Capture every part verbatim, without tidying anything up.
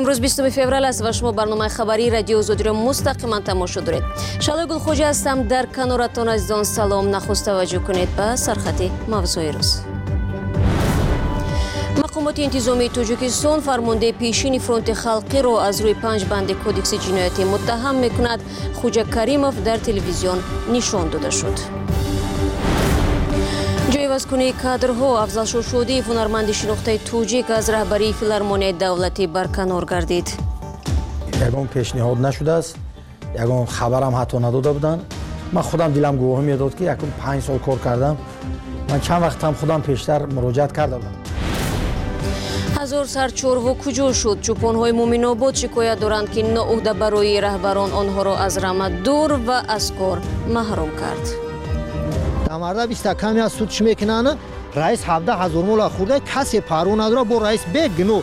امروز بیستم فوریه است و شما برنامه خبری رادیو آزادی را مستقیما تماشا دارید. شالای گلخوجه هستم. در کنارتان عزیزان سلام. نخست توجه کنید به سرخط موضوع روز. مقامات انتظامی تاجیکستان فرمانده پیشین فرانت خلقی را از روی پنج بند کودکس جنایتی متهم میکند. خوجه کریموف در تلویزیون نشان داده شد. جایوزکنی کادرها افضل شدی هنرمند شناخته توجیک از رهبری فیلارمونی دولتی برکنار گردید. یگان پیشنهاد نشده است. یگان خبرم حتی نداده بودن. من خودم دلم گواهی میداد که یکم پنج سال کار کردم. من چند وقت هم خودم پیشتر مراجعت کرده بودم. هزار سر چوروا کجا شد؟ چوپان‌های مومن‌آباد شکایت دارند که ناعهده برای رهبران آنها را از رمه دور و از کار محروم کرد. амарда биста ками аз судш мекунанд раис ҳабдаҳ ҳазор мола хӯрда касе паро надора бо раис бегну.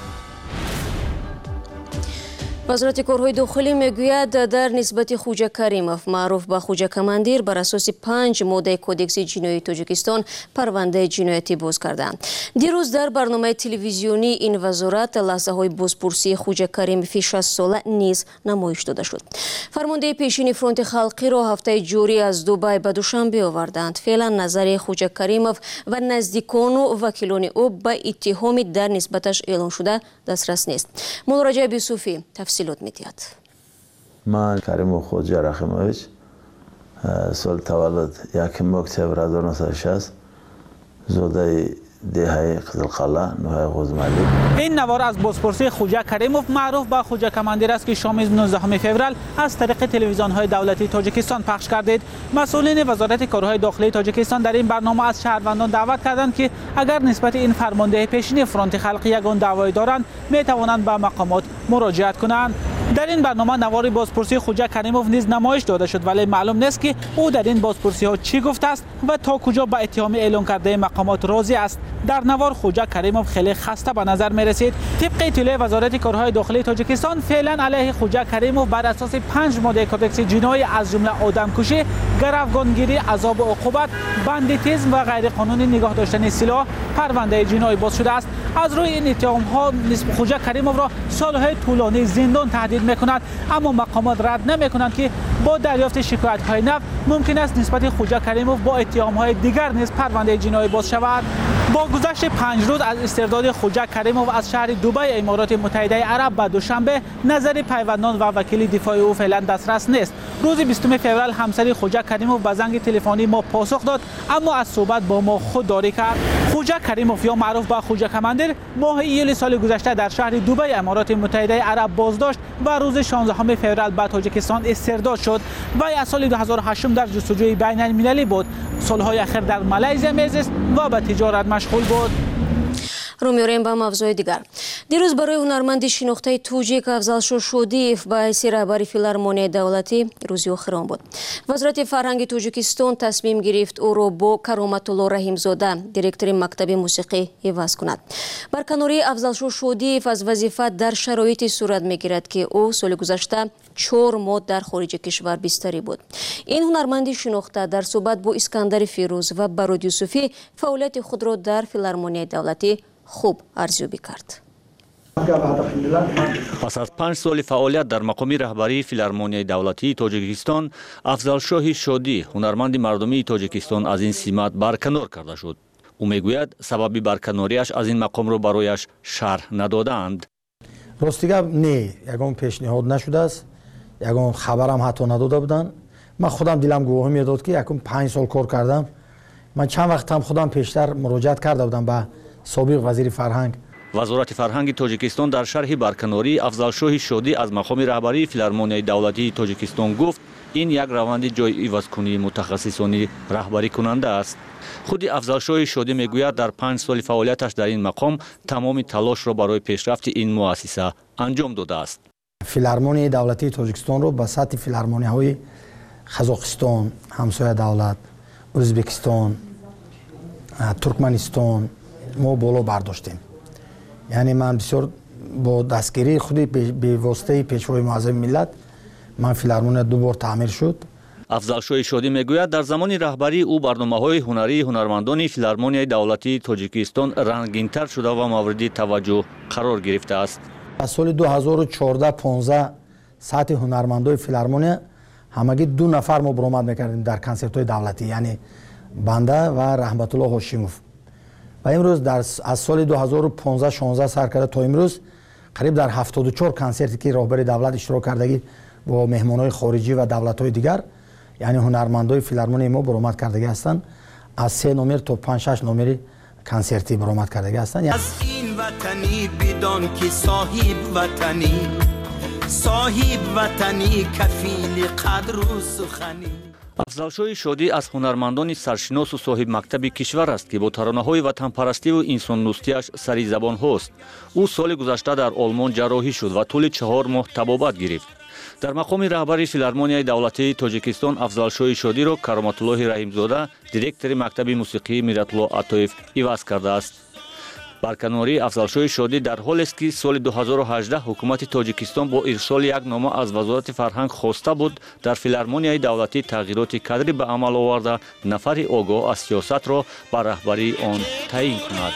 وزارت کارهای داخلی میگوید در نسبت خوجه کریموف معروف به خوجه کماندیر بر اساس پنج ماده کودکس جنایی تاجیکستان پرونده جنایتی باز کردند. دیروز در برنامه تلویزیونی این وزارت لحظه های بازپرسی خوجه کریموف شصت ساله نیز نمایش داده شد. فرمانده پیشین فرانت خلقی را هفته جاری از دبی به دوشنبه آوردند. فعلا نظر خوجه کریموف و نزدیکان و وکیلان او به اتهامی در نسبتش اعلام شده دسترس نیست. مولا رجب یوسفی تفصیلات می‌دهد. من کریموف خوجه رحیموویچ سال تولد یکم اکتبر هزار و نهصد و شصت زاده دهه قزلقله نوحه غزمالی. این نوار از بازپرسی خوجه کریموف معروف به خوجه کماندیر است که شام نوزدهم فوریه از طریق تلویزیون‌های دولتی تاجیکستان پخش کردید. مسئولین وزارت کارهای داخلی تاجیکستان در این برنامه از شهروندان دعوت کردند که اگر نسبت این فرمانده پیشین فرانت خلقی یگان دعوایی دارند می توانند به مقامات مراجعت کنند. در این برنامه نوار بازپرسی خوجه کریموف نیز نمایش داده شد ولی معلوم نیست که او در این بازپرسی ها چی گفته است و تا کجا به اتهام اعلام کرده مقامات راضی است. در نوار خوجه کریموف خیلی خسته به نظر می رسید. طبق اطلاع وزارت کارهای داخلی تاجیکستان فعلا علیه خوجه کریموف بر اساس پنج ماده کودکس جنایی از جمله آدمکشی، گروگانگیری، عذاب و عقوبت، بندیتیسم و غیر قانونی نگاه داشتن سلاح پرونده جنایی باز شده است. از روی این اتهام ها خوجه کریموف را سالهای طولانی زندان تهدید میکند، اما مقامات رد نمیکنند که با دریافت شکایت های نو ممکن است نسبت خوجه کریموف با اتهام های دیگر نیز پرونده جنایی باز شود. با گذشت پنج روز از استرداد خوجه کریموف از شهر دبی امارات متحده عرب به دوشنبه نظر پیوندان و وکیل دفاع او فعلا دسترس نیست. روز بیستم فوریه همسر خوجه کریموف به زنگ تلفنی ما پاسخ داد اما از صحبت با ما خودداری کرد. خوجه کریموف یا معروف به خوجه کماندیر ماه ایول سال گذشته در شهر دبی امارات متحده عرب بازداشت و روز شانزدهم فوریه به تاجیکستان استرداد شد. وی از سال دو هزار و هشت در جستجوی بین المللی بود. سالهای اخیر در مالزی میزیست و به تجارت مشغول بود. رو میاریم به موضوع دیگر. دیروز برای هنرمند شناخته توجیک افضل شودیف به حیث رهبر فیلارمونی دولتی روزی آخران بود. وزارت فرهنگ تاجیکستان تصمیم گرفت او را با کرامت الله رحیمزاده دیرکتور مکتب موسیقی عوض کند. برکناری افضل شودیف از وظیفه در شرایطی صورت میگیرد که او سال گذشته چهار ماه در خارج کشور بستری بود. این هنرمند شناخته در صحبت با اسکندر فیروز و براد یوسفی فعالیت خود را در فیلارمونی دولتی خوب ارزیابی کرد. پس از پنج سال فعالیت در مقام رهبری فیلارمونی دولتی تاجیکستان، افضل شادی هنرمند مردمی تاجیکستان از این سمت برکنار کرده شد. او میگوید سبب برکناریش از این مقام را برایش شرح ندادند. راستیگه نه، یگان پیشنهاد نشده است. یگان خبرم حتی نداده بودن. من خودم دلم گواهی میداد که یکم پنج سال کار کردم. من چند وقت هم خودم پیشتر مراجعت کرده بودم به سابق وزیر فرهنگ. وزارت فرهنگ تاجیکستان در شرح برکناری افضل شادی از مقام رهبری فیلارمونی دولتی تاجیکستان گفت این یک روند جای عوض‌کنی متخصصانی رهبری کننده است. خود افضل شادی میگوید در پنج سال فعالیتش در این مقام تمام تلاش را برای پیشرفت این مؤسسه انجام داده است. فیلارمونی دولتی تاجیکستان را به سطح فیلارمونی های قزاقستان، همسایه دولت، ازبکستان، ترکمنستان ما بالا برداشتیم. یعنی من بسیار با دستگیری خودی به واسطه پیشوای معظم ملت من فیلارمونی دو بار تعمیر شد. افضل شادی میگوید در زمان رهبری او برنامه‌های هنری هنرمندان فیلارمونی دولتی تاجیکستان رنگین‌تر شده و مورد توجه قرار گرفته است. از سال دو هزار و چهارده پانزده سطح هنرمندای فیلارمونیا همگی دو نفر ما برآمد میکردیم در کنسرت های دولتی، یعنی بنده و رحمت الله هاشموف. و امروز در از سال دو هزار و پانزده شانزده سر کرده تا امروز قریب در هفتاد و چهار کنسرتی که راهبر دولت اشتراک کردگی با مهمانای خارجی و دولت‌های دیگر، یعنی هنرمندای فیلارمونی ما برآمد کردگی هستند. از سه نمر تا پنج شش نمری کنسرتی برآمد کردگی هستند. از این وطنی بدان که صاحب وطنی صاحب وطنی کفیل قدر و سخنی. افضلشوی شودی از هنرمندان سرشناس و صاحب مکتب کشور است که با ترانه‌های وطنپرستی و انسان دوستی‌اش سری زبان هاست. او سال گذشته در آلمان جراحی شد و طول چهار ماه طبابت گرفت. در مقام رهبری فیلارمونیای دولتی تاجیکستان افضلشوی شودی را کرامتالله رحیمزاده دиректори مکتب موسیقی میراتالله عطویف عوض کرده است. برکناری افضلشوی شودی در حالی است که سال دو هزار و هجده حکومت تاجیکستان با ارسال یک نامه از وزارت فرهنگ خواسته بود در فیلارمونیای دولتی تغییرات کادری به عمل آورده نفر آگاه از سیاست را بر رهبری آن تعیین کند.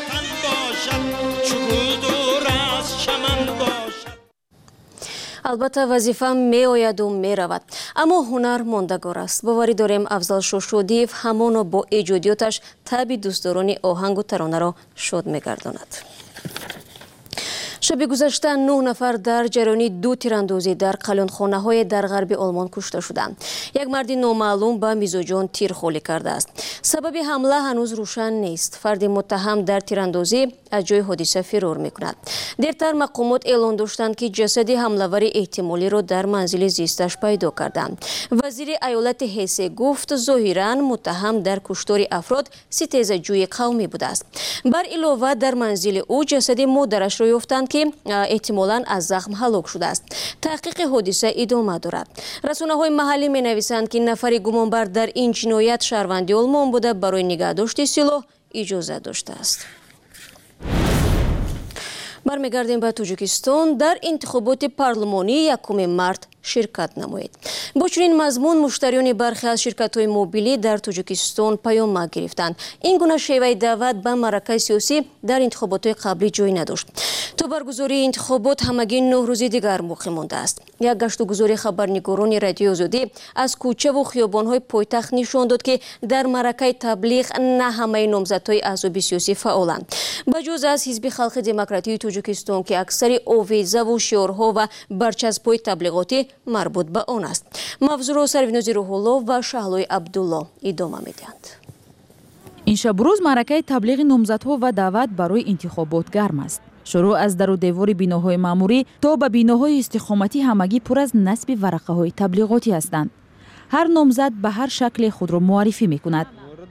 البته وظیفه میآید و میرود، اما هنر ماندگار است. باوری داریم افضلشو شودیف همانو با ایجادیاتش طبع دوستداران آهنگ و ترانه را شاد میگرداند. شب گذشته نه نفر در جریان دو تیراندازی در قلیانخانه های در غرب آلمان کشته شدند. یک مرد نامعلوم به میزوجان تیر خالی کرده است. سبب حمله هنوز روشن نیست. فرد متهم در تیراندازی از جای حادثه فرار میکند. دیرتر مقامات اعلام داشتند که جسد حمله‌ور احتمالی را در منزل زیستش پیدا کردند. وزیر ایالت هسه گفت ظاهراً متهم در کشتار افراد ستیزجوی قومی بوده است. بر علاوه در منزل او جسد مادرش را یافتند که احتمالاً از زخم هلاک شده است. تحقیق حادثه ادامه دارد. رسانه‌های محلی می‌نویسند که نفر گمانبر در این جنایت شهروند آلمان بوده برای نگهداشت سلاح اجازه داشته است. برمیگردیم به تاجیکستان. در انتخابات پارلمانی یکم مارت شرکت نمایید. با چنین مضمون مشتریان برخی از شرکت‌های موبیلی در تاجیکستان پیام گرفتند. این گونه شیوه دعوت به معرکه سیاسی در انتخابات قبلی جای نداشت. تا برگزاری انتخابات همگی نه روز دیگر باقی مانده است. یک گشتگزاری خبرنگاران رادیو آزادی از کوچه و خیابان‌های پایتخت نشان داد که در معرکه تبلیغ نه همه نامزدهای احزاب سیاسی فعالند. بجز از حزب خلق دموکراتی تاجیکستان که اکثر آویزه و شعارها و برچسب‌های تبلیغاتی مربوط به آن است. مفضوع سروینوزی روح‌الله و شهلوی عبدالله ادامه میدهند. این شب روز معرکه تبلیغ نامزدها و دعوت برای انتخابات گرم است. شروع از در و دیوار بیناهای ماموری تا به بیناهای استخامتی همگی پر از نصب ورقه های تبلیغاتی هستند. هر نامزد به هر شکل خود را معرفی می کند.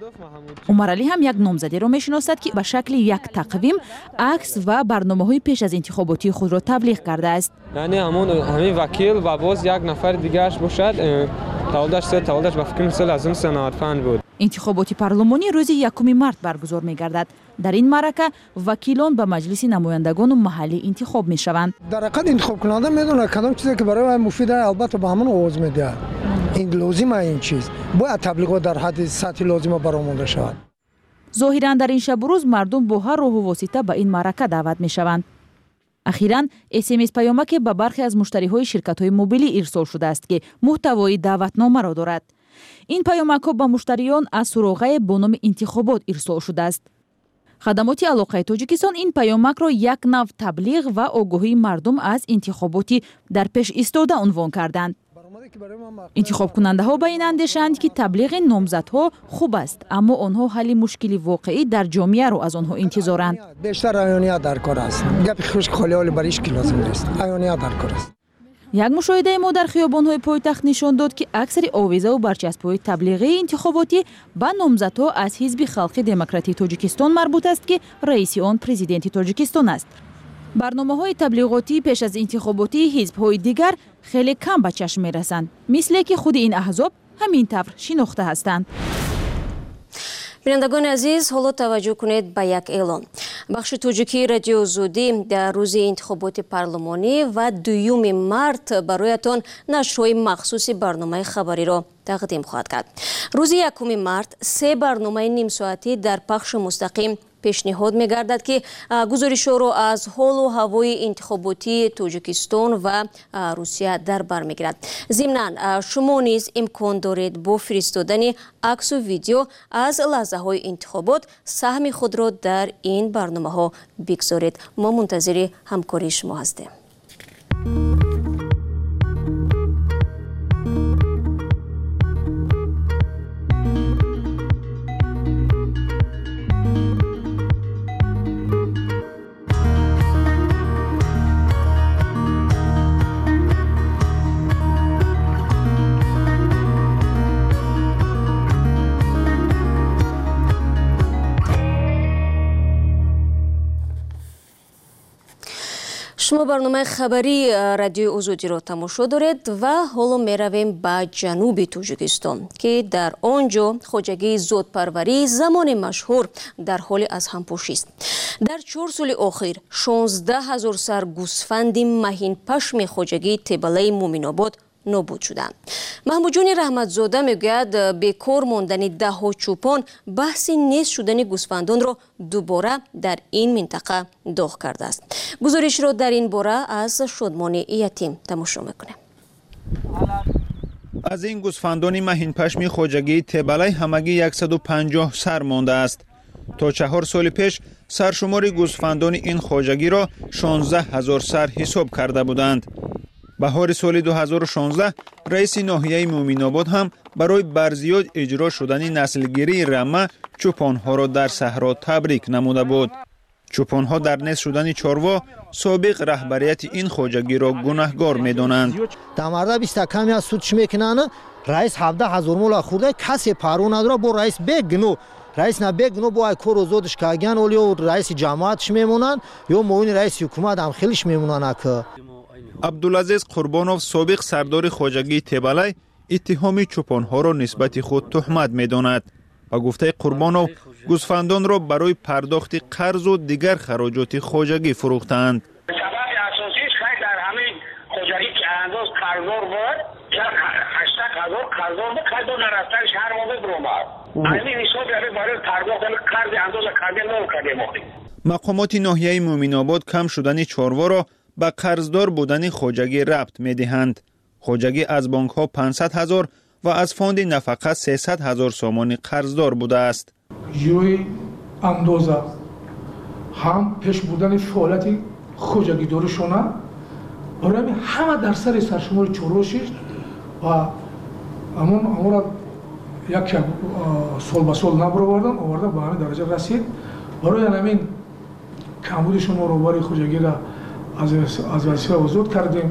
عمر علی هم یک نامزدی را می شناسد که به شکل یک تقویم عکس و برنامه های پیش از انتخاباتی خود را تبلیغ کرده است. یعنی همون همین وکیل و باز یک نفر دیگرش باشد. تولدش سه تولدش به فکر مثل از اون صنعتفن بود. انتخابات پارلمانی روز یکم مارت برگزار می گردد. در این معرکه وکیلان به مجلس نمایندگان محلی انتخاب می شوند. در حقیقت انتخاب کننده میدونه کدام چیزی که برای مفید است البته به همون آواز میده. این لازمه این چیز. باید تبلیغات در حد سطح لازمه برآورده شود. ظاهرا در این شب روز مردم با هر راه و واسطه به این معرکه دعوت می شوند. اخیراً اس ام اس پیامک به برخی از مشتریهای شرکت‌های موبیلی ارسال شده است که محتوای دعوتنامه را دارد. این پیامک‌ها به مشتریان از سراغه با نام انتخابات ارسال شده است. خدمات علاقه تاجیکستان این پیامک را یک نوع تبلیغ و آگاهی مردم از انتخاباتی در پیش ایستاده عنوان کردند. انتخاب کننده ها به این اندیشند که تبلیغ نامزدها خوب است، اما آنها حل مشکلی واقعی در جامعه را از آنها انتظارند. بیشتر عیانیت در کار است. گپ خشک خالی حال برای هیچ کی لازم نیست. عیانیت در کار است. یک مشاهده ما در خیابان‌های پایتخت نشان داد که اکثر آویزه و برچسب‌های تبلیغی انتخاباتی به نامزدها از حزب خلق دموکراتی تاجیکستان مربوط است که رئیس آن پرزیدنت تاجیکستان است. برنامه‌های تبلیغاتی پیش از انتخاباتی حزب‌های دیگر خیلی کم به چشم می‌رسند، مثل که خود این احزاب همین طور شناخته هستند. بینندگان عزیز، حالا توجه کنید به یک اعلان. بخش توجیکی رادیو آزادی در روز انتخابات پارلمانی و دوم مارت برایتان نشرهای مخصوص برنامه خبری را تقدیم خواهد کرد. روز یکم مارت سه برنامه نیم ساعتی در پخش مستقیم пешниҳод мегардад ки гузоришҳоро аз ҳолу ҳавои интихоботии Тоҷикистон ва Русия дар бар мегирад. Зимнан шумо низ имкон доред бо фиристодани аксу видео аз лаҳзаҳои интихобот саҳми худро дар ин барномаҳо бигзоред. мо мунтазири ҳамкории шумо ҳастем. шумо барномаи хабари радиои озодиро тамошо доред ва ҳоло меравем ба ҷануби Тоҷикистон ки дар он ҷо хоҷагии зотпарварии замони машҳур дар ҳоли аз ҳампошист. дар чор соли охир шонздаҳ ҳазор сар гӯсфанди маҳинпашми хоҷагии Тебалаи Муъминобод нобуд шуданд. Маҳмуҷони Раҳматзода мегӯяд бекор мондани даҳҳо чӯпон баҳси нест шудани гӯсфандонро дубора дар ин минтақа доғ кардааст. гузоришро дар ин бора аз Шодмони Ятим тамошо мекунем. аз ин гӯсфандони маҳинпашми хоҷагии Тебалай ҳамагӣ яксаду панҷоҳ сар мондааст. то чаҳор соли пеш саршумори гӯсфандони ин хоҷагиро шонздаҳ ҳазор сар ҳисоб карда буданд. баҳори соли ду ҳазору шонздаҳ раиси ноҳияи Муъминобод ҳам барои барзиёд иҷро шудани наслгирии рамма чӯпонҳоро дар саҳро табрик намуда буд. чӯпонҳо дар нест шудани чорво собиқ раҳбарияти ин хоҷагиро гунаҳгор медонанд. дамарда биста каме аз суд шмекинан раис ҳабдаҳ ҳазор мола хурда касе пару надора бо раис бегну раис на бегну бо ай кору зодиш каган ол ё раиси ҷамоатш мемонанд ё муовини раиси ҳукумат ҳам хелиш мемонанд. ак абдулазиз Қурбонов собиқ сардори хоҷагии Тебалай иттиҳоми чӯпонҳоро нисбати худ туҳмат медонад. ба гуфтаи Қурбонов гӯсфандонро барои пардохти қарзу дигар хароҷоти хоҷагӣ фурӯхтаанд. сабаби асосиш хай дар ҳамин хоҷагӣ ки андоз қарздор буд ҳаштад ҳазор қарздор буд хай до нарафтаниш ҳар моҳ бибромад ҳамин ҳисоби ҳамин барои пардохтани қарзи андоза кардем нол кардем. мақомоти ноҳияи Муъминобод кам шудани чорворо ба қарздор будани хоҷагӣ рабт медиҳанд. хоҷагӣ аз бонкҳо панҷсад ҳазор ва аз фонди нафақа сесад ҳазор сомонӣ қарздор будааст. ҷои андоза ҳам пеш будани фаъолияти хоҷагидоришона барои ҳама дар сари саршумори чорвошиш ва амон амора як сол ба сол набуровардан оварда ба ҳамин дараҷа расид. барои ҳамин камбуди шуморо барои хоҷагира аз вазифа озод кардем.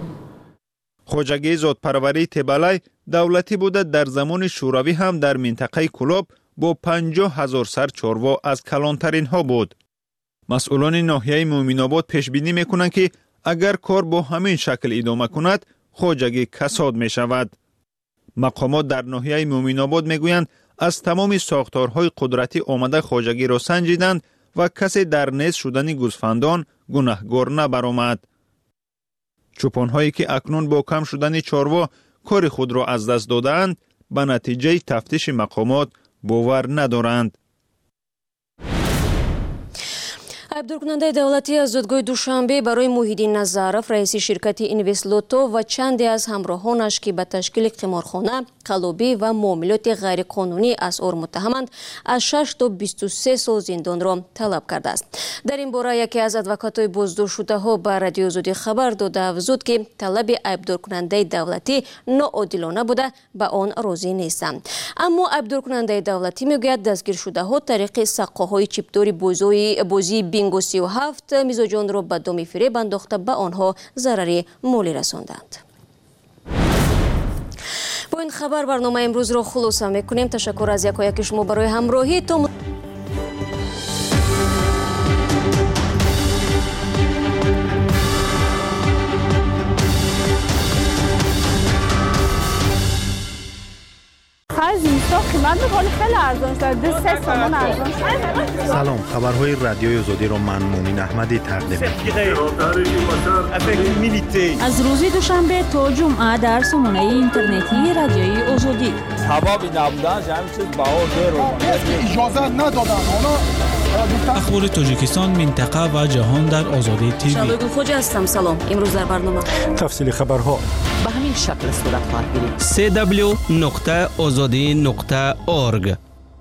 хоҷагии зотпарварии Тебалай давлатӣ буда дар замони шӯравӣ ҳам дар минтақаи Кулоб бо панҷоҳ ҳазор сар чорво аз калонтаринҳо буд. масъулони ноҳияи Муъминобод пешбинӣ мекунанд ки агар кор бо ҳамин шакл идома кунад хоҷагӣ касод мешавад. мақомот дар ноҳияи Муъминобод мегӯянд аз тамоми сохторҳои қудратӣ омада хоҷагиро санҷиданд ва касе дар нест шудани гӯсфандон гунаҳгор набаромад. чӯпонҳое ки акнун бо кам шудани чорво кори худро аз даст додаанд ба натиҷаи тафтиши мақомот бовар надоранд. айбдоркунандаи давлатӣ аз зодгоҳи Душанбе барои Муҳиддин Назаров, раиси ширкати Инвестлото ва чанде аз ҳамроҳонаш ки ба ташкили қиморхона, қаллобӣ ва муомилоти ғайриқонунӣ асъор муттаҳаманд, аз шаш то бисту се сол зиндонро талаб кардааст. дар ин бора яке аз адвокатҳои боздоштшудаҳо ба Радиои Озодӣ хабар дода афзуд ки талаби айбдоркунандаи давлатӣ ноодилона буда ба он розӣ нестанд. аммо айбдоркунандаи давлатӣ мегӯяд дастгиршудаҳо тариқи саққоҳои чиптори бозии бинго си و هفت мизоҷонро ба доми фиреб андохта ба онҳо зарари молӣ расонданд. бо ин хабар барномаи имрӯзро хулоса мекунем. ташаккур аз якояки шумо барои ҳамроҳӣ. то зимистон قیمت میکنه خیلی ارزان شده سه تومن ارزان شده. سلام، خبرهای رادیوی آزادی رو من مومین احمدی تقدیم می‌کنم. از روز دوشنبه تا جمعه در سامانه اینترنتی رادیوی آزادی. حبابی نبودن همین چیز بها زیرو اجازه ندادن. اخبار تاجیکستان، منطقه و جهان در آزادی تیوی. شبگو خوجا هستم. سلام. امروز در برنامه تفصیل خبرها به همین شکل صورت خواهد گرفت. سی دبلیو نقطه آزادی نقطه اورگ.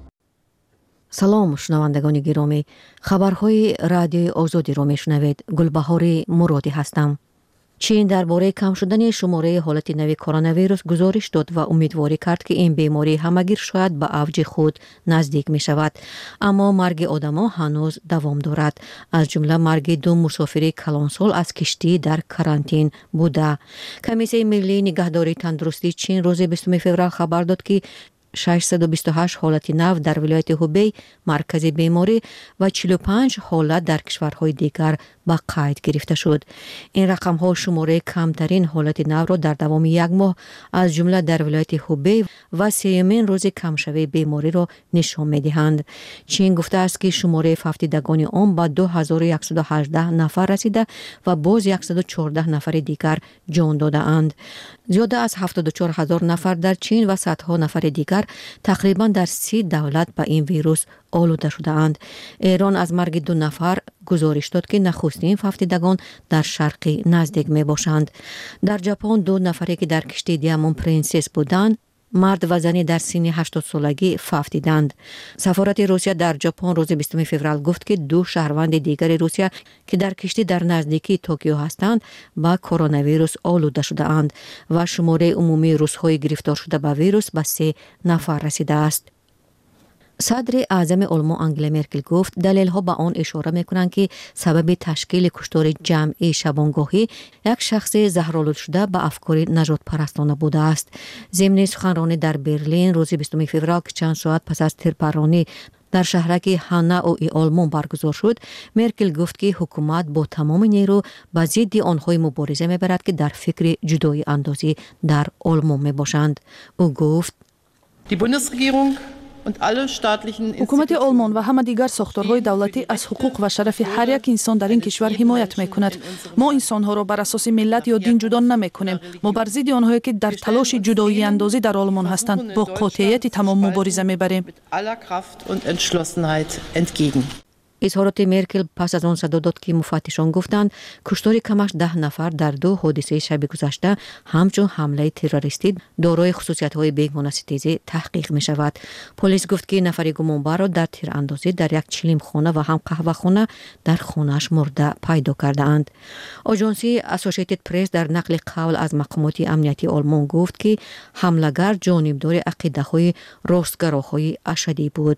سلام شنوندگان گرامی، خبرهای رادیوی آزادی را میشنوید. گلبهار مرادی هستم. چین درباره کم شدن شماره حالت نو کرونا ویروس گزارش داد و امیدواری کرد که این بیماری همگیر شاید به اوج خود نزدیک می شود، اما مرگ آدم‌ها هنوز دوام دارد، از جمله مرگ دو مسافر کلانسال از کشتی در کرانتین بوده. کمیسیون ملی نگهداری تندرستی چین روز بیستم فوریه خبر داد که ششصد و بیست و هشت حالت نو در ولایت هوبی مرکز بیماری و چهل و پنج حالت در کشورهای دیگر به قید گرفته شد. این رقم ها شماره کمترین حالت نو را در دوام یک ماه از جمله در ولایت هوبی و سیومین روز کمشوی بیماری را نشان می دهند. چین گفته است که شماره ففتیدگان آن به دو هزار و صد و هجده نفر رسیده و باز صد و چهارده نفر دیگر جان داده اند. زیاده از هفتاد و چهار هزار نفر در چین و صدها نفر دیگر تقریبا در سی دولت به این ویروس آلوده شده اند. ایران از مرگ دو نفر گزارش داد که نخستین ففتیدگان در شرقی نزدیک می باشند. در ژاپن دو نفری که در کشتی دیامون پرنسس بودند، مرد و زنی در سن هشتاد سالگی ففتیدند. سفارت روسیه در ژاپن روز بیستم فوریه گفت که دو شهروند دیگر روسیه که در کشتی در نزدیکی توکیو هستند با کرونا ویروس آلوده شده اند و شماره عمومی روس‌های گرفتار شده به ویروس به سه نفر رسیده است. صدر اعظم آلمان آنگلا مرکل گفت دلیل ها به آن اشاره میکنند که سبب تشکیل کشتار جمعی شبانگاهی یک شخص زهرآلود شده به افکار نجات پرستانه بوده است. ضمن سخنرانی در برلین روز بیستم فوریه که چند ساعت پس از تیرپرانی در شهرک هانو ای آلمان برگزار شد، مرکل گفت که حکومت با تمام نیرو به ضد آنهای مبارزه میبرد که در فکر جدایی اندازی در آلمان میباشند. او گفت Die Bundesregierung حکومت آلمان و همه دیگر ساختارهای دولتی از حقوق و شرف هر یک انسان در این کشور حمایت میکند. ما انسانها را بر اساس ملت یا دین جدا نمیکنیم. ما بر ضد آنهایی که در تلاش جدایی اندازی در آلمان هستند با قاطعیت تمام مبارزه میبریم. اظهارات مرکل پس از آن صدا داد که مفتشان گفتند کشتار کمش ده نفر در دو حادثه شب گذشته همچون حمله تروریستی دارای خصوصیت‌های بیگانه ستیزی تحقیق می شود. پلیس گفت که نفر گمانبر را در تیراندازی در یک چلیم خانه و هم قهوه خانه در خانه‌اش مرده پیدا کرده اند. آژانسی اسوسییتد پرس در نقل قول از مقامات امنیتی آلمان گفت که حمله‌گر جانبدار عقیده‌های راستگراهای اشدی بود.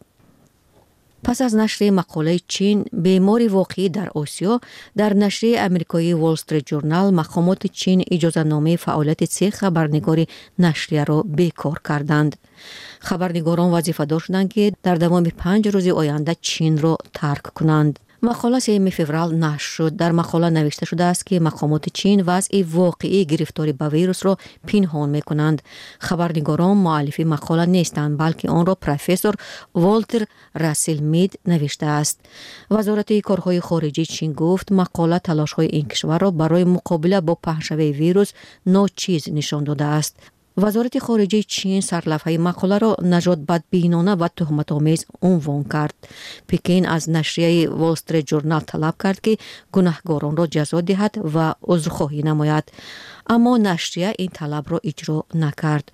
پس از نشر مقاله چین بیماری واقعی در آسیا، در نشر امریکایی وال استریت جورنال مقامات چین اجازه نامه فعالیت سه خبرنگار نشریه را بیکار کردند. خبرنگاران وظیفه دار شدند که در دوام پنج روز آینده چین را ترک کنند. مقاله سوم فوریه نشر شد. در مقاله نوشته شده است که مقامات چین وضع واقعی گرفتاری به ویروس را پنهان می کنند. خبرنگاران مؤلف مقاله نیستند، بلکه آن را پروفسور والتر راسل مید نوشته است. وزارت کارهای خارجه چین گفت مقاله تلاش‌های این کشور را برای مقابله با پهن‌شوی ویروس ناچیز نشان داده است. وزارت خارجه چین سرلفه مقاله را نژاد بدبینانه و تهمت‌آمیز عنوان کرد. پکین از نشریه وال استریت جورنال طلب کرد که گناهکاران را جزا دهد و عذرخواهی نماید، اما نشریه این طلب را اجرا نکرد.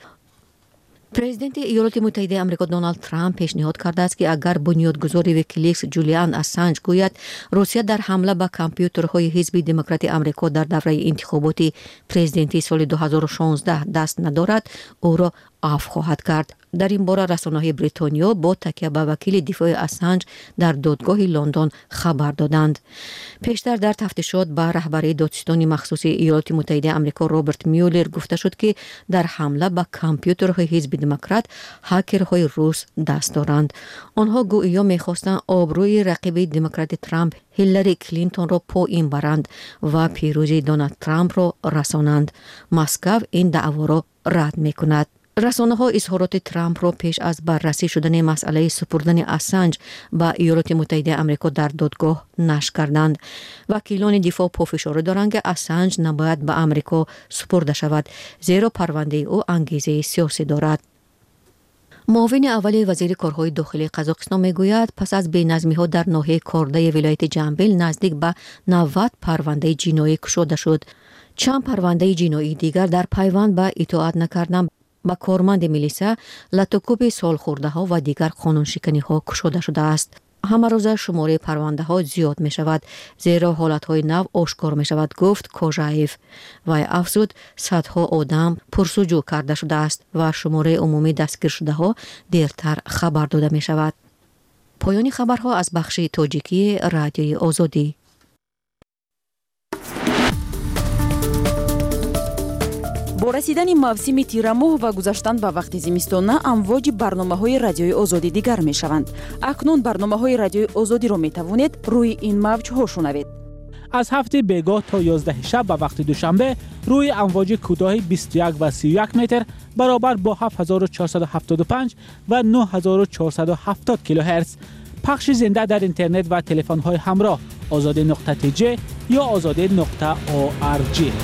پرزیدنت ایالات متحده آمریکا دونالد ترامپ پیشنهاد کرده است که اگر بنیادگذار ویکیلیکس جولیان اسانج گوید روسیه در حمله به کامپیوترهای حزب دموکرات آمریکا در دوره انتخابات پرزیدنتی سال دو هزار و شانزده دست ندارد، او را عفو خواهد کرد. در این باره رسانه‌های بریتانیا با تکیه به وکیل دفاع اسانج در دادگاه لندن خبر دادند. پیشتر در تفتیشات به رهبری دادستان مخصوص ایالات متحده آمریکا رابرت میولر گفته شد که در حمله به کامپیوترهای حزب دموکرات هکرهای روس دست دارند. آنها گویا می‌خواستند آبروی رقیب دموکرات ترامپ هیلاری کلینتون را پایین برند و پیروزی دونالد ترامپ را رسانند. مسکو این دعوا را رد می‌کند. رسانه‌ها اظهارات ترامپ را پیش از بررسی شدن مسئله سپردن اسنج به ایالات متحده آمریکا در دادگاه نشر کردند. وکیلان دفاع پافشاری دارند که اسنج نباید به آمریکا سپرده شود زیرا پرونده او انگیزه سیاسی دارد. معاون اول وزیر کارهای داخلی قزاقستان میگوید پس از بی‌نظمی‌ها در ناحیه کارده ولایت جنبل نزدیک به نود پرونده جنایی گشوده شد. چند پرونده جنایی دیگر در پیوند به اطاعت نکردن با کارمند میلیسا، لطوکوب سال خورده ها و دیگر قانون شکنی ها گشوده شده است. همه روزه شماره پرونده ها زیاد می شود زیرا حالت های نو آشکار می شود، گفت کوژایف و افزود صدها آدم پرسجو کرده شده است و شماره عمومی دستگیر شده ها دیرتر خبر داده می شود. پایان خبرها از بخش تاجیکی رادیوی آزادی. با رسیدن موسم تیر ماه و گذشتن به وقت زمستانه امواج برنامه‌های رادیوی آزادی دیگر می‌شوند. اکنون برنامه‌های رادیوی آزادی را می‌توانید روی این موج‌ها شنوید. از هفته بیگاه تا یازده شب به وقت دوشنبه روی امواج کوتاه بیست و یک و سی و یک متر برابر با هفت هزار و چهارصد و هفتاد و پنج و نه هزار و چهارصد و هفتاد کیلوهرتز پخش زنده در اینترنت و تلفن‌های همراه آزادی نقطه تی جی یا آزادی نقطه او آر جی.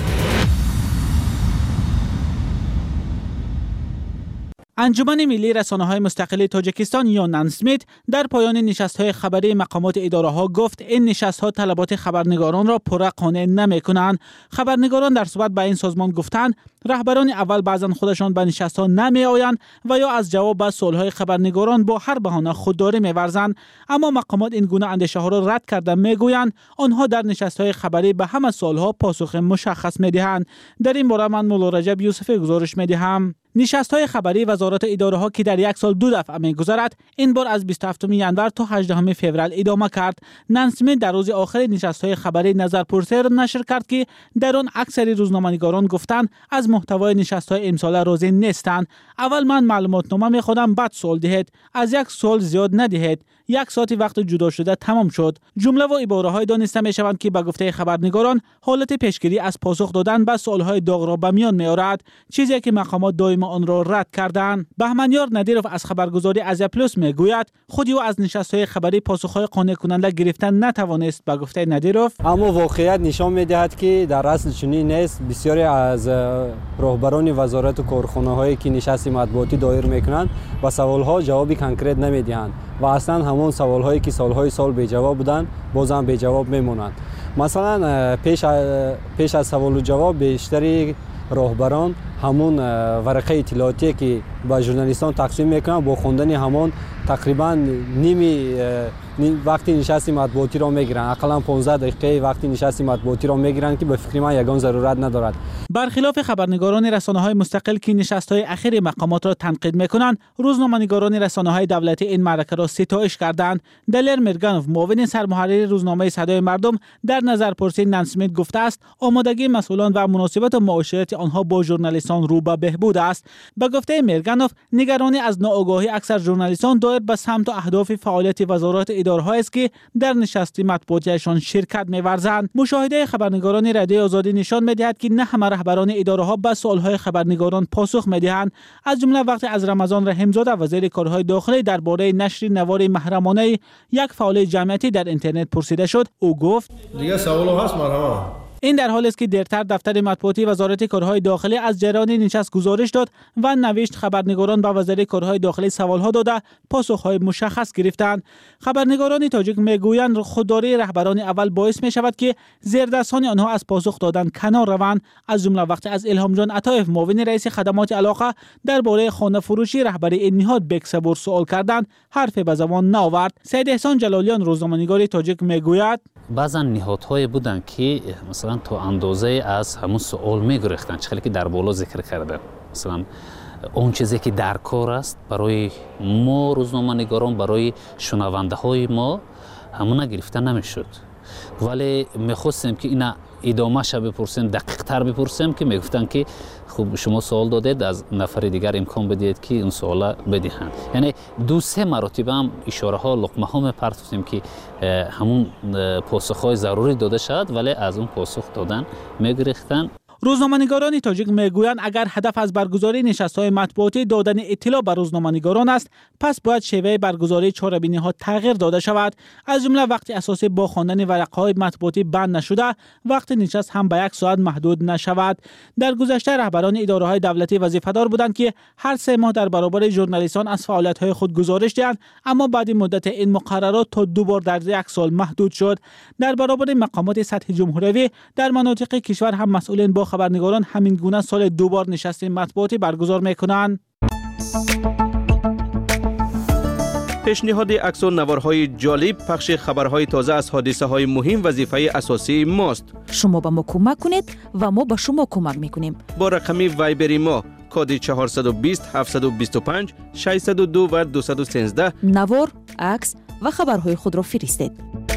انجمن ملی رسانه‌های مستقل تاجیکستان یا نانسمیت در پایان نشست‌های خبری مقامات اداره‌ها گفت این نشست‌ها طلبات خبرنگاران را پوره قانع نمی‌کنند. خبرنگاران در صحبت با این سازمان گفتند رهبران اول بعضن خودشان به نشست‌ها نمی‌آیند و یا از جواب به سوال‌های خبرنگاران با هر بهانه خودداری می‌ورزند، اما مقامات این گونه اندیشه‌ها را رد کرده می‌گویند آنها در نشست‌های خبری به همه سوال‌ها پاسخ مشخص می‌دهند. در این باره من مولا رجب یوسفی گزارش می‌دهم. نشست‌های خبری وزارت اداره‌ها که در یک سال دو دفعه می‌گذرد این بار از بیست و هفتم ژانویه تا هجدهم فوریه ادامه کرد. نانسمیت در روز آخر نشست‌های خبری نظرپرسی را نشر کرد که در آن اکثر روزنامه‌نگاران گفتند از محتوای نشست‌های امسال راضی نیستند. اول من معلوماتنامه می‌خواهم بعد سوال دهید، از یک سوال زیاد ندهید. یک ساعت وقت جدا شده تمام شد. جمله و عباره‌های دانسته می‌شوند که به گفته خبرنگاران حالت پیشگیری از پاسخ دادن به سوال‌های داغ را به میان می‌آورد، چیزی که مقامات دائما آن را رد کردند. بهمنیار ندیروف از خبرگزاری ازیا پلوس میگوید خودی او از نشست‌های خبری پاسخ‌های قانع کننده گرفتن نتوانست. به گفته ندیروف اما واقعیت نشان می‌دهد که در اصل چنین نیست. بسیاری از راهبران وزارت و کارخانه‌هایی که نشست مطبوعاتی دایر می‌کنند با سوال‌ها جوابی کنکریت نمی‌دهند و اصلا همون سوال‌هایی که سال‌های سال بی جواب بودند بازم بی جواب میمونند. مثلا پیش پیش از سوال و جواب بیشتری راهبران همون ورقه اطلاعاتی که با ژورنالیستان تقسیم میکنن با خوندن همون تقریبا نیمی وقتی نشست مطبوعاتی را میگیرن، اقلا پانزده دقیقه وقتی نشست مطبوعاتی را میگیرن که به فکر من یگان ضرورت ندارد. برخلاف خبرنگاران رسانه‌های مستقل که نشست‌های اخیر مقامات را تنقید میکنند، روزنامه‌نگاران رسانه‌های دولتی این معرکه را ستایش کردند. دلیر مرگانوف معاون سرمحرر روزنامه صدای مردم در نظرپرسی نانسمیت گفته است آمادگی مسئولان و مناسبت و معاشرت آنها با ژورنالیستان رو به بهبود است. به گفته مرگانوف نگرانی از ناآگاهی اکثر ژورنالیستان دایر به سمت و اهداف فعالیت وزارت اداره‌ها است که در نشست مطبوعاتیشان شرکت می‌ورزند. مشاهده خبرنگاران رادیوی آزادی نشان می‌دهد که نه همه رهبران اداره‌ها به سوال‌های خبرنگاران پاسخ می‌دهند. از جمله وقتی از رمضان رحیمزاده وزیر کارهای داخلی درباره نشر نوار محرمانه یک فعال جمعیتی در اینترنت پرسیده شد، او گفت دیگه سوال هست مرحبا. این در حالی است که دیرتر دفتر مطبوعاتی وزارت کارهای داخلی از جریان نشست گزارش داد و نوشت خبرنگاران به وزیر کارهای داخلی سوال‌ها داده پاسخ‌های مشخص گرفتند. خبرنگاران تاجیک میگویند خودداری رهبران اول باعث می شود که زیردستان آنها از پاسخ دادن کنار روند. از جمله وقتی از الهام جان عطایف معاون رئیس خدمات علاقه درباره خانه فروشی رهبری این نهاد بکسبور سوال کردند حرف به زبان نآورد. سید احسان جلالیان روزنامه‌نگار تاجیک میگوید بعضا نهادهای بودند که مثلا تو اندازه از همون سوال میگرفتن، چخیلی که در بالا ذکر کرده، مثلا اون چیزی که در کار است برای ما روزنامه‌نگاران، برای شنونده های ما همون گرفته نمیشد، ولی میخواستیم که اینا ادامه شب بپرسیم، دقیق تر بپرسیم که میگفتن که خب شما سوال دادید از نفر دیگر امکان بدید که اون سوالا بدهند. یعنی دو سه مراتب هم اشاره ها لقمه ها میپرسیدیم که همون پاسخ های ضروری داده شد ولی از اون پاسخ دادن میگرفتن. روزنامه‌نگاران تاجیک میگویند اگر هدف از برگزاری نشست‌های مطبوعاتی دادن اطلاع به روزنامه‌نگاران است، پس باید شیوه برگزاری چهاره‌بینی‌ها تغییر داده شود. از جمله وقتی اساسی با خواندن ورقه‌های مطبوعاتی بند نشده، وقت نشست هم به یک ساعت محدود نشود. در گذشته رهبران اداره‌های دولتی وظیفه‌دار بودند که هر سه ماه در برابر ژورنالیستان از فعالیت‌های خود گزارش دهند، اما بعد مدت این مقررات تا دو بار در یک سال محدود شد. در برابر مقامات سطح جمهوری در مناطق کشور هم مسئولین با خبرنگاران همین گونه سال دو بار نشست مطبوعاتی برگزار می‌کنند. پیشنهاد عکس و نوارهای جالب، پخش خبرهای تازه از حادثه‌های مهم وظیفه اساسی ماست. شما به ما کمک کنید و ما به شما کمک می‌کنیم. با رقم وایبری ما کد چهارصد و بیست هفتصد و بیست و پنج ششصد و دو و دویست و سیزده نوار، عکس و خبرهای خود را فرستید.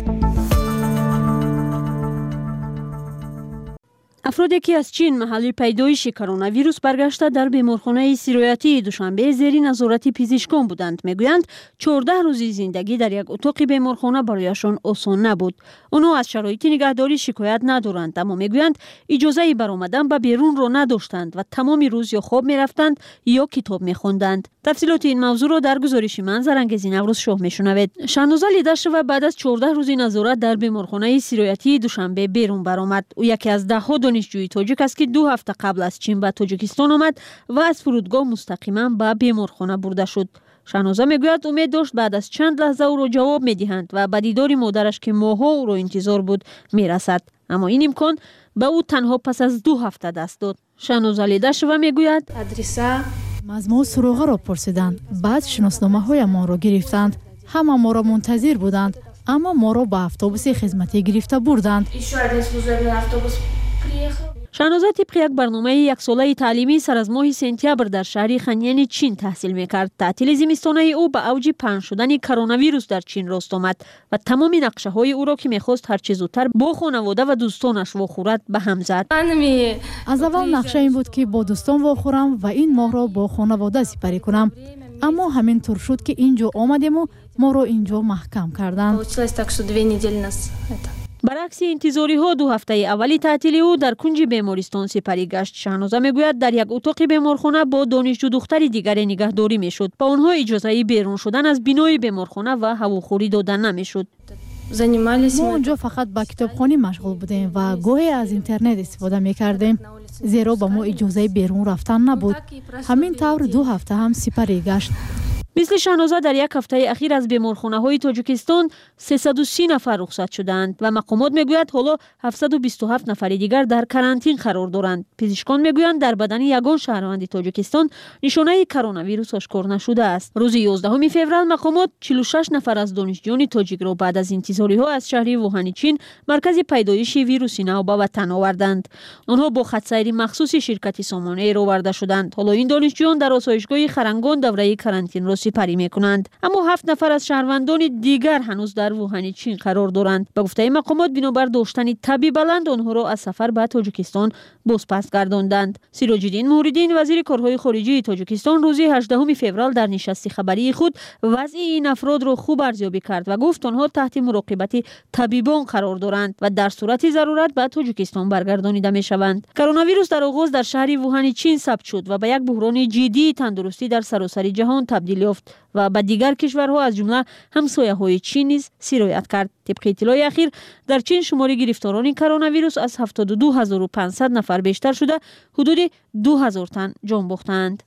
افرادی که از چین محل پیدایش کرونا ویروس برگشته در بیمارخانه سیرویاتی دوشنبه زیر نظارت پزشکان بودند. میگویند چهارده روزی زندگی در یک اتاق بیمارخانه برایشان آسان نبود. آنها از شرایط نگهداری شکایت ندارند، اما میگویند اجازه برآمدن به بیرون را نداشتند و تمام روز یا خواب میرفتند یا کتاب میخواندند. تفصیلات این موضوع را در گزارش من زرنگزی نوروز شاه میشنوید. شهنازه لیدرشوا بعد از چهارده روزی نظارت در بیمارخانه سیرویاتی دوشنبه بیرون برآمد. او یکی از ده ها دانشجوی تاجیک است که دو هفته قبل از چین به تاجیکستان آمد و از فرودگاه مستقیما به بیمارخانه برده شد. شهنازه میگوید امید داشت بعد از چند لحظه او را جواب میدهند و به دیدار مادرش که ماه‌ها او را انتظار بود میرسد، اما این امکان به او تنها پس از دو هفته دست داد. شهنازه لیدرشوا میگوید ادرسه از ما سروغه را پرسیدند، بعد شناسنامه‌های ما را گرفتند. همه ما را منتظر بودند، اما ما را به اتوبوس خدمتی گرفته بردند. شهنازه طبق یک برنامه یک ساله تعلیمی سر از ماه سپتامبر در شهر خنین چین تحصیل میکرد. تعطیل زمستانه او به اوج پنج شدن کرونا ویروس در چین راست آمد و تمام نقشه های او را که میخواست هر چه زودتر با خانواده و دوستانش واخورد به هم زد. از اول نقشه این بود که با دوستان واخورم و این ماه را با خانواده سپری کنم، اما همین طور شد که اینجا آمدیم و ما را اینجا محکم کردند. برعکس انتظاری ها دو هفته اولی تعطیل او در کنج بیمارستان سپری گشت. شهنازه میگوید در یک اتاق بیمارخانه با دانشجو دختر دیگر نگهداری میشد. با آنها اجازه بیرون شدن از بینای بیمارخانه و هواخوری دادن نمیشد. ما اونجا فقط با کتابخوانی مشغول بودیم و گاهی از اینترنت استفاده میکردیم، زیرا با ما اجازه بیرون رفتن نبود. همین طور دو هفته هم سپری گشت. مثل شهنازه در یک هفته اخیر از بیمارخانه های تاجیکستان سیصد و سی نفر رخصت شدند و مقامات میگوید حالا هفتصد و بیست و هفت نفر دیگر در کرانتین قرار دارند. پزشکان میگویند در بدن یگان شهروند تاجیکستان نشانه کرونا ویروس آشکار نشده است. روز یازدهم فوریه مقامات چهل و شش نفر از دانشجویان تاجیک را بعد از انتظاری ها از شهر ووهان چین مرکز پیدایش ویروس نو به وطن آوردند. آنها با خطسیر مخصوص شرکت سامانه را آورده شدند. حالا این دانشجویان در آسایشگاه خرنگان دوره کرانتین را سپری میکنند، اما هفت نفر از شهروندان دیگر هنوز در ووهان چین قرار دارند. به گفته مقامات بنابر داشتن تبی بلند آنها را از سفر به تاجیکستان بازپس گرداندند. سیراج الدین موریدین وزیر کارهای خارجه تاجیکستان روز هجدهم فوریه در نشست خبری خود وضع این افراد را خوب ارزیابی کرد و گفت آنها تحت مراقبت طبیبان قرار دارند و در صورت ضرورت به تاجیکستان برگردانیده میشوند. کرونا ویروس در آغاز در شهر ووهان چین ثبت شد و به یک بحران جدی تندرستی در سراسر جهان تبدیل یافت و به دیگر کشورها از جمله همسایه‌های چین نیز سرایت کرد. طبق اطلاع اخیر در چین شمار گرفتاران کرونا ویروس از هفتاد و دو هزار و پانصد نفر بیشتر شده حدود دو هزار تن جان باختند.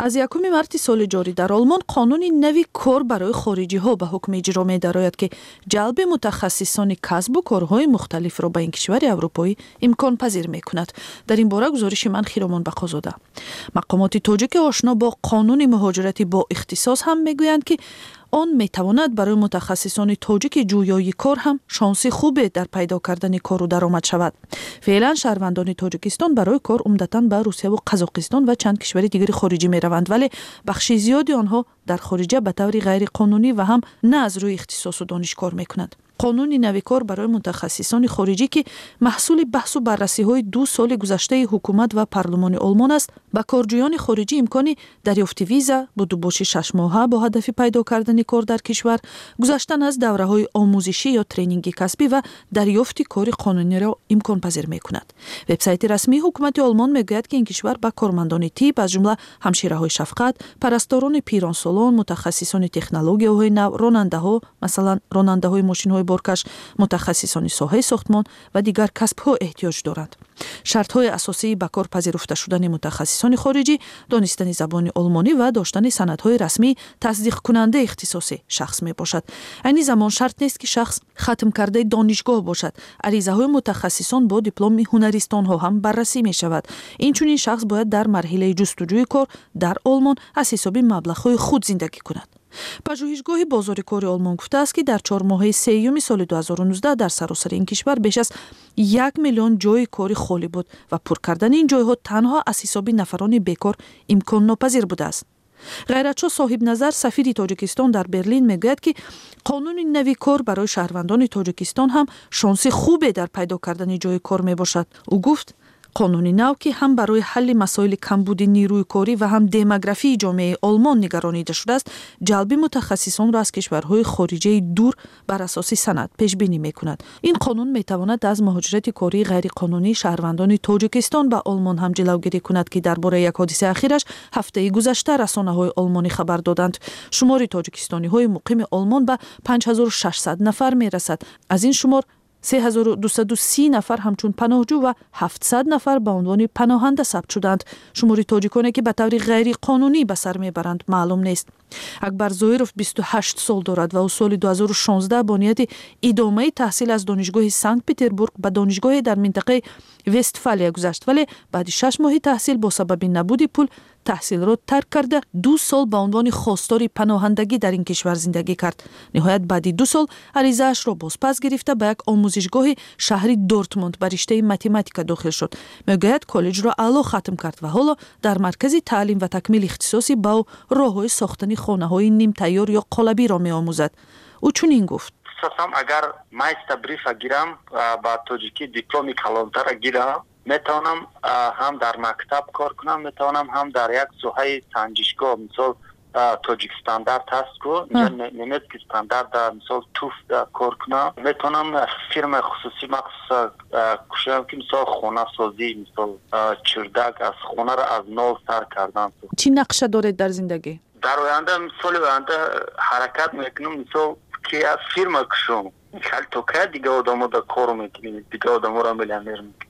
аз якуми марти соли ҷорӣ дар олмон қонуни нави кор барои хориҷиҳо ба ҳукм иҷро медарояд ки ҷалби мутахассисони касбу корҳои мухталифро ба ин кишвари аврупоӣ имконпазир мекунад. дар ин бора гузориши ман хиромон бақозода. мақомоти тоҷики ошно бо қонуни муҳоҷирати бо ихтисос ҳам мегӯянд ки он метавонад барои мутахассисони тоҷики ҷӯёи кор ҳам шонси хубе дар пайдо кардани кору даромад шавад. феълан шаҳрвандони тоҷикистон барои кор умдатан ба русияву қазоқистон ва чанд кишвари дигари хориҷӣ мераванд, вале бахши зиёди онҳо дар хориҷа ба таври ғайриқонунӣ ва ҳам на аз рӯи ихтисосу дониш кор мекунанд. қонуни нави кор барои мутахассисони хориҷӣ ки маҳсули баҳсу баррасиҳои ду соли гузаштаи ҳукумат ва парлумони олмон аст, ба корҷӯёни хориҷӣ имкони дарёфти виза, будубоши шашмоҳа бо ҳадафи пайдо кардани кор дар кишвар, гузаштан аз давраҳои омӯзишӣ ё тренинги касбӣ ва дарёфти кори қонуниро имконпазир мекунад. вебсайти расмии ҳукумати олмон мегӯяд ки ин кишвар ба кормандони тиб аз ҷумла ҳамшираҳои шафқат, парасторони пиронсолон, мутахассисони технологияҳои нав, ронандаҳо, масалан ронандаҳои мошинҳои боркаш, мутахассисони соҳаи сохтмон ва дигар касбҳо эҳтиёҷ доранд. шартҳои асосии ба кор пазируфта шудани мутахассисони хориҷӣ донистани забони олмонӣ ва доштани санадҳои расмии тасдиқкунандаи ихтисоси шахс мебошад. айни замон шарт нест ки шахс хатм кардаи донишгоҳ бошад. аризаҳои мутахассисон бо дипломи ҳунаристонҳо ҳам баррасӣ мешавад. инчунин шахс бояд дар марҳилаи ҷустуҷӯи кор дар олмон аз ҳисоби маблағҳои худ зиндагӣ кунад. пажӯҳишгоҳи бозори кори олмон гуфтааст ки дар чормоҳаи сеюми соли ду ҳазору нуздаҳ дар саросари ин кишвар беш аз як миллион ҷойи кори холӣ буд ва пур кардани ин ҷойҳо танҳо аз ҳисоби нафарони бекор имконнопазир будааст. ғайратшо соҳибназар сафири тоҷикистон дар берлин мегӯяд ки қонуни нави кор барои шаҳрвандони тоҷикистон ҳам шонси хубе дар пайдо кардани ҷойи кор мебошад. ӯ гуфт қонуни нав ки ҳам барои ҳалли масоили камбуди нирӯи корӣ ва ҳам демографии ҷомеаи олмон нигаронида шудааст, ҷалби мутахассисонро аз кишварҳои хориҷаи дур бар асоси санад пешбинӣ мекунад. ин қонун метавонад аз муҳоҷирати кории ғайриқонунии шаҳрвандони тоҷикистон ба олмон ҳам ҷилавгирӣ кунад ки дар бораи як ҳодисаи ахираш ҳафтаи гузашта расонаҳои олмонӣ хабар доданд. шумори тоҷикистониҳои муқими олмон ба панҷ ҳазору шашсад нафар мерасад. аз ин шумор се ҳазору дусаду си нафар ҳамчун паноҳҷӯ ва ҳафтсад нафар ба унвони паноҳанда сабт шуданд. шумори тоҷиконе ки ба таври ғайриқонунӣ ба сар мебаранд маълум нест. акбар зоиров бисту ҳашт сол дорад ва ӯ соли ду ҳазору шонздаҳ бо нияти идомаи таҳсил аз донишгоҳи санкт петербург ба донишгоҳе дар минтақаи вестфалия гузашт, вале баъди шаш моҳи таҳсил бо сабаби набуди пул таҳсилро тарк карда ду сол ба унвони хостори паноҳандагӣ дар ин кишвар зиндагӣ кард. ниҳоят баъди ду сол аризаашро бозпас гирифта ба як омӯзишгоҳи шаҳри дортмунд ба риштаи математика дохил шуд. мегӯяд коллеҷро аъло хатм кард ва ҳоло дар маркази таълим ва такмили ихтисоси ба ӯ роҳҳои сохтани хонаҳои нимтайёр ё қолабиро меомӯзад. ӯ чунин гуфт: асосан агар майста брифа гирам ба тоҷикӣ дипломи калонтара гирам, метавонам ҳам дар мактаб кор кунам, метавонам ҳам дар як соҳаи санҷишгоҳ, мисол тоҷик стандарт ҳаст ку инҷа немецкий стандарт мисол туф кор кунам, метавонам фирмаи хусусӣ махсуса кушам ки мисол хонасозӣ, мисол чирдак аз хонаро аз нол сар кардан. чӣ нақша доред дар зиндагӣ? дар оянда соли оянда ҳаракат мекунам, мисол ки аз фирма кушам, хал то ка дига одамо да кор мекунем, дига одаморо миллионер мекунем.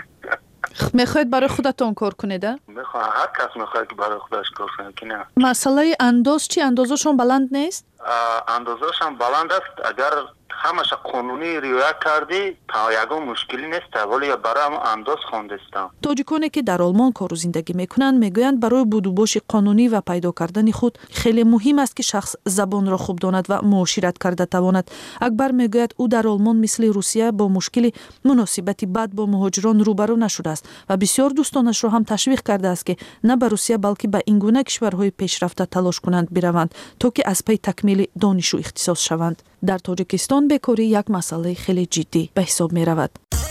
мехоҳед барои худатон кор кунед? мехоҳам, ҳар кас мехоҳад ки барои худаш кор кунад, ки не. масъалаи андоз чӣ? андозашон баланд нест? андозашон баланд аст. агар ҳамаша қонунӣ риоя кардӣ, ягон мушкилӣ нест, вале барои ҳамон андоз хондастам. тоҷиконе ки дар олмон кору зиндагӣ мекунанд мегӯянд барои будубоши қонунӣ ва пайдо кардани худ хеле муҳим аст ки шахс забонро хуб донад ва муошират карда тавонад. акбар мегӯяд ӯ дар олмон мисли русия бо мушкили муносибати бад бо муҳоҷирон рӯбарӯ нашудааст ва бисёр дӯстонашро ҳам ташвиқ кардааст ки на ба русия балки ба ин гуна кишварҳои пешрафта талош кунанд бираванд, то ки аз пай такмили донишу ихтисос шаванд. дар тоҷикистон бекорӣ як масъалаи хеле ҷиддӣ ба ҳисоб меравад.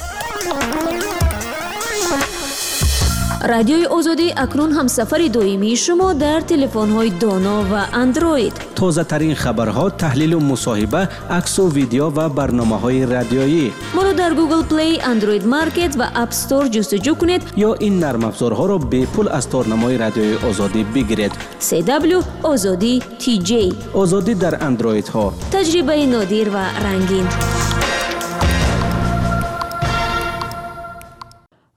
радиои озодӣ акнун ҳамсафари доимии шумо дар телефонҳои доно ва андроид. тозатарин хабарҳо, таҳлилу мусоҳиба, аксу видео ва барномаҳои радиоӣ. моро дар Google Play, Android Market ва App Store ҷустуҷӯ кунед ё ин нармафзорҳоро бепул аз торнамои радиои озодӣ бигиред. си дабл ю озодӣ ти ҷей. озодӣ дар андроидҳо. таҷрибаи нодир ва рангин.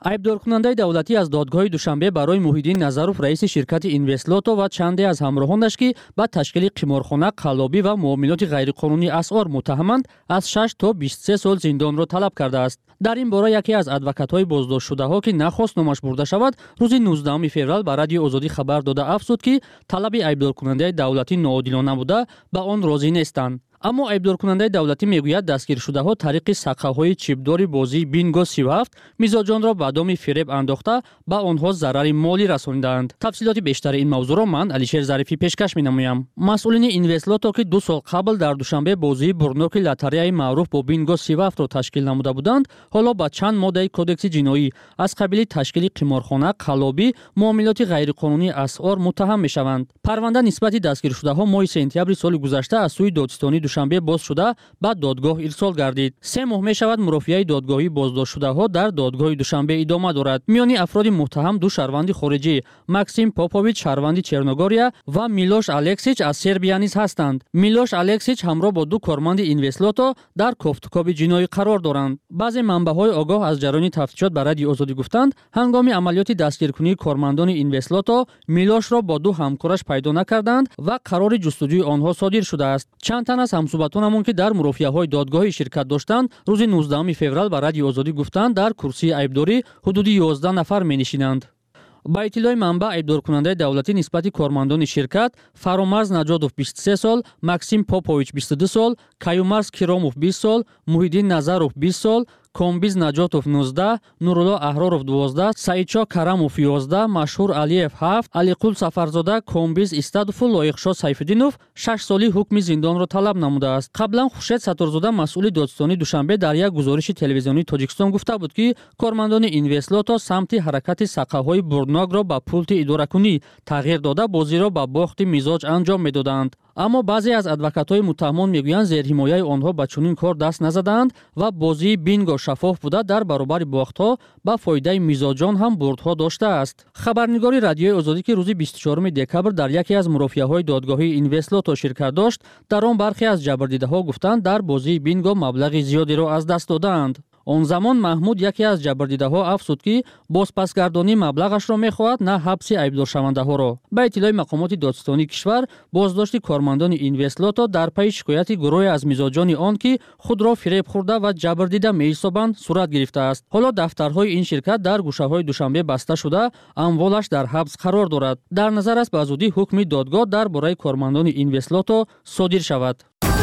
айбдоркунандаи давлатӣ аз додгоҳи душанбе барои муҳиддин назаров раиси ширкати инвестлото ва чанде аз ҳамроҳонаш ки ба ташкили қиморхона, қаллобӣ ва муомилоти ғайриқонунӣ асъор муттаҳаманд, аз шаш то бисту се сол зиндонро талаб кардааст. дар ин бора яке аз адвокатҳои боздоштшудаҳо ки нахост номаш бурда шавад, рӯзи нуздаҳуми феврал ба радиои Озодӣ хабар дода афзуд ки талаби айбдоркунандаи давлатӣ ноодилона буда, ба он розӣ нестанд. аммо айбдоркунандаи давлатӣ мегӯяд дастгиршудаҳо тариқи сақаҳои чипдори бозии бинго сию ҳафт мизоҷонро ба доми фиреб андохта ба онҳо зарари молӣ расонидаанд. тафсилоти бештари ин мавзӯъро ман Алишер Зарифӣ пешкаш менамоям. масъулини инвестлото ки ду сол қабл дар душанбе бозии бурноки лотареяи маъруф бо бинго сию ҳафтро ташкил намуда буданд, ҳоло ба чанд моддаи кодекси ҷиноӣ аз қабили ташкили қиморхона, қаллобӣ, муомилоти ғайриқонунии асъор муттаҳам мешаванд. парванда нисбати дастгиршудаҳо моҳи сентябри соли гузашта аз сӯи додистони душанбе боз шуда ба додгоҳ ирсол гардид. се моҳ мешавад мурофиаи додгоҳии боздоштшудаҳо дар додгоҳи душанбе идома дорад. миёни афроди муттаҳам ду шаҳрванди хориҷӣ, Максим Попович шаҳрванди Черногория ва Милош Алексич аз Сербия низ ҳастанд. Милош Алексич ҳамроҳ бо ду корманди инвестлото дар кофтукоби ҷиноӣ қарор доранд. баъзе манбаъҳои огоҳ аз ҷараёни тафтишот ба радиои Озодӣ гуфтанд, ҳангоми амалиёти дастгиркунии кормандони инвестлото Милошро бо ду ҳамкораш пайдо накарданд ва қарори ҷустуҷӯи онҳо содир шудааст. чанд тан аз ҳамсуҳбатонамон ки дар мурофиаҳои додгоҳӣ ширкат доштанд, рӯзи нуздаҳуми феврал ба радиои Озодӣ гуфтанд, дар курсии айбдорӣ ҳудуди ёздаҳ нафар менишинанд. ба иттилои манбаъ, айбдоркунандаи давлатӣ нисбати кормандони ширкат Фаромарз Наҷодов бисту се сол, Максим Попович бисту ду сол, Каюмарз Киромов бист сол, Муҳиддин Назаров бист сол, Комбиз Наҷотов нуздаҳ, Нурулло Аҳроров дувоздаҳ, Саидшо Карамов ёздаҳ, Машҳур Алиев ҳафт, Алиқул Сафарзода, Комбиз Истадову Лоиқшо Сайфиддинов шаш соли ҳукми зиндонро талаб намудааст. қаблан Хушед Сатторзода, масъули додистони Душанбе, дар як гузориши телевизионии Тоҷикистон гуфта буд ки кормандони инвестлото самти ҳаракати сақаҳои бурнокро ба пулти идоракунӣ тағйир дода, бозиро ба бохти мизоҷ анҷом медоданд. аммо баъзе аз адвокатҳои муттаҳамон мегӯянд зерҳимояи онҳо ба чунин кор даст назадаанд ва бозии бинго шаффоф буда дар баробари бохтҳо ба фоидаи мизоҷон ҳам бурдҳо доштааст. хабарнигори радиои Озодӣ ки рӯзи бисту чорум декабр дар яке аз мурофиаҳои додгоҳии инвестлото ширкат дошт, дар он бархе аз ҷабрдидаҳо гуфтанд, дар бозии бинго маблағи зиёдеро аз даст додаанд. он замон Маҳмуд, яке аз ҷабрдидаҳо, афзуд ки бозпасгардонии маблағашро мехоҳад, на ҳабси айбдоршавандаҳоро. ба иттилои мақомоти додистонии кишвар, боздошти кормандони инвестлото дар пайи шикояти гурӯҳе аз мизоҷони он ки худро фиреб хӯрда ва ҷабрдида меҳисобанд, сурат гирифтааст. ҳоло дафтарҳои ин ширкат дар гӯшаҳои Душанбе баста шуда, амволаш дар ҳабс қарор дорад. дар назар аст ба зудӣ ҳукми додгоҳ дар бораи кормандони инвестлото содир шавад.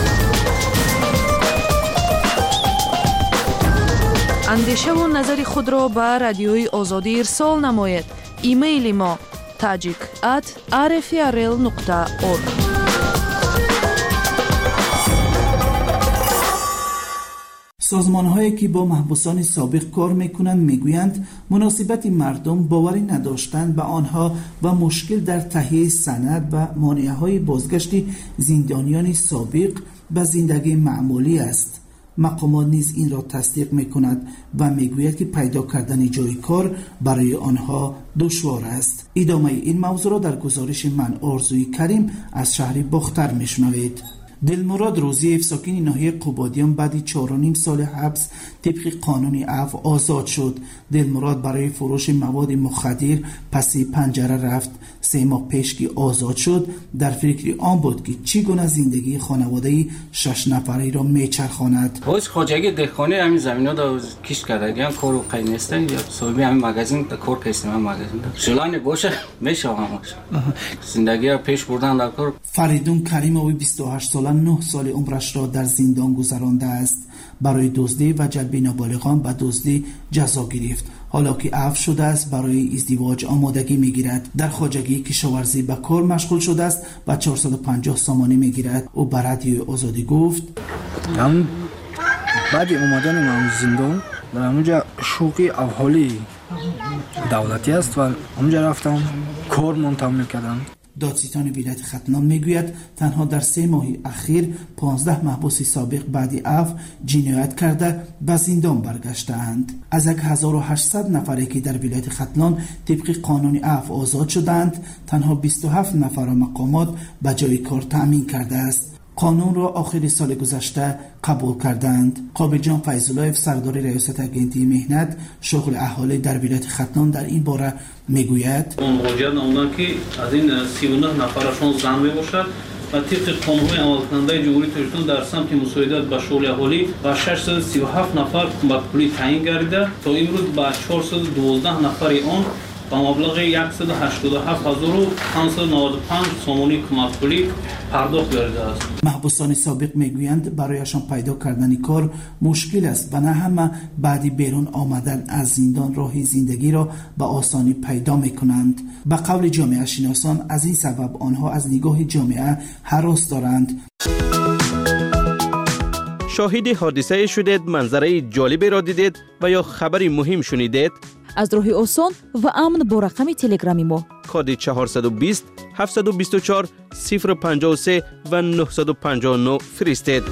андешаву назари худро ба радиои Озодӣ ирсол намоед. имейли мо tajik at r f r l нуқта org. سازمان‌هایی که با محبوسان سابق کار می‌کنند می‌گویند مناسبت مردم باوری نداشتند به آنها و مشکل در تهیه سند و مانع‌های بازگشت زندانیان سابق به زندگی معمولی است. مقامات نیز این را تصدیق می‌کند و می‌گوید که پیدا کردن جای کار برای آنها دشوار است. ادامه این موضوع را در گزارش من آرزوی کریم از شهر باختر می‌شنوید. دلمراد روزیف ساکن ناحیه قبادیان بعد چهار و نیم سال حبس طبق قانون عفو آزاد شد. دلمراد برای فروش مواد مخدر پس پنجره رفت. سه ماه پیش که آزاد شد در فکر آن بود که چگونه زندگی خانواده شش نفره را میچرخاند. باز خواجگی دهقانی همین زمینا دا کیش کرده گم کارو قینسته یا صاحب همین مغازین کار کردم همین مغازین شلانی باشه میشه همش زندگی را پیش بردن در کار. فریدون کریموی بیست و هشت ساله نه سال عمرش را در زندان گذرانده است. برای دزدی و جلب نابالغان به دزدی جزا گرفت. حالا که عفو شده است برای ازدواج آمادگی میگیرد. در خواجگی کشاورزی به کار مشغول شده است و چهارصد و پنجاه سامانی میگیرد. او به رادیوی آزادی گفت من بعد اومدن من زندان در اونجا شوقی احوالی دولتی است و اونجا رفتم کار منتظم میکردم. دادستان ولایت ختلان میگوید تنها در سه ماه اخیر پانزده محبوس سابق بعد عفو جنایت کرده به زندان برگشتند. از هزار و هشتصد نفری که در ولایت ختلان طبق قانون عفو آزاد شدند، تنها بیست و هفت نفر مقامات به جای کار تأمین کرده است. قانون را آخر سال گذشته قبول کردند. قابل جان فیض‌الله سردار ریاست اگنتی مهنت شغل اهالی در ولایت ختلان در این باره میگوید اون مراجعه نمودن که از این سی و نه نفرشون زن میباشد و طبق قانون عملکننده جمهوری تاجیکستان در سمت مساعدت به شغل اهالی و ششصد و سی و هفت نفر کمک پولی تعیین گردیده تا امروز به چهارصد و دوازده نفر آن با مبلغ صد و هشتاد و هفت هزار و پانصد و نود و پنج سومانی کمک پولی پرداخت گردیده است. محبوسان سابق میگویند برایشان پیدا کردن کار مشکل است و نه همه بعدی بیرون آمدن از زندان راه زندگی را به آسانی پیدا میکنند. به قول جامعه شناسان از این سبب آنها از نگاه جامعه هراس دارند. شاهد حادثه شدید، منظره جالبی را دیدید و یا خبری مهم شنیدید؟ از راه آسان و امن با رقم تلگرامی ما کد چهارصد و بیست هفتصد و بیست و چهار صفر پنجاه و سه و نهصد و پنجاه و نه فرستید.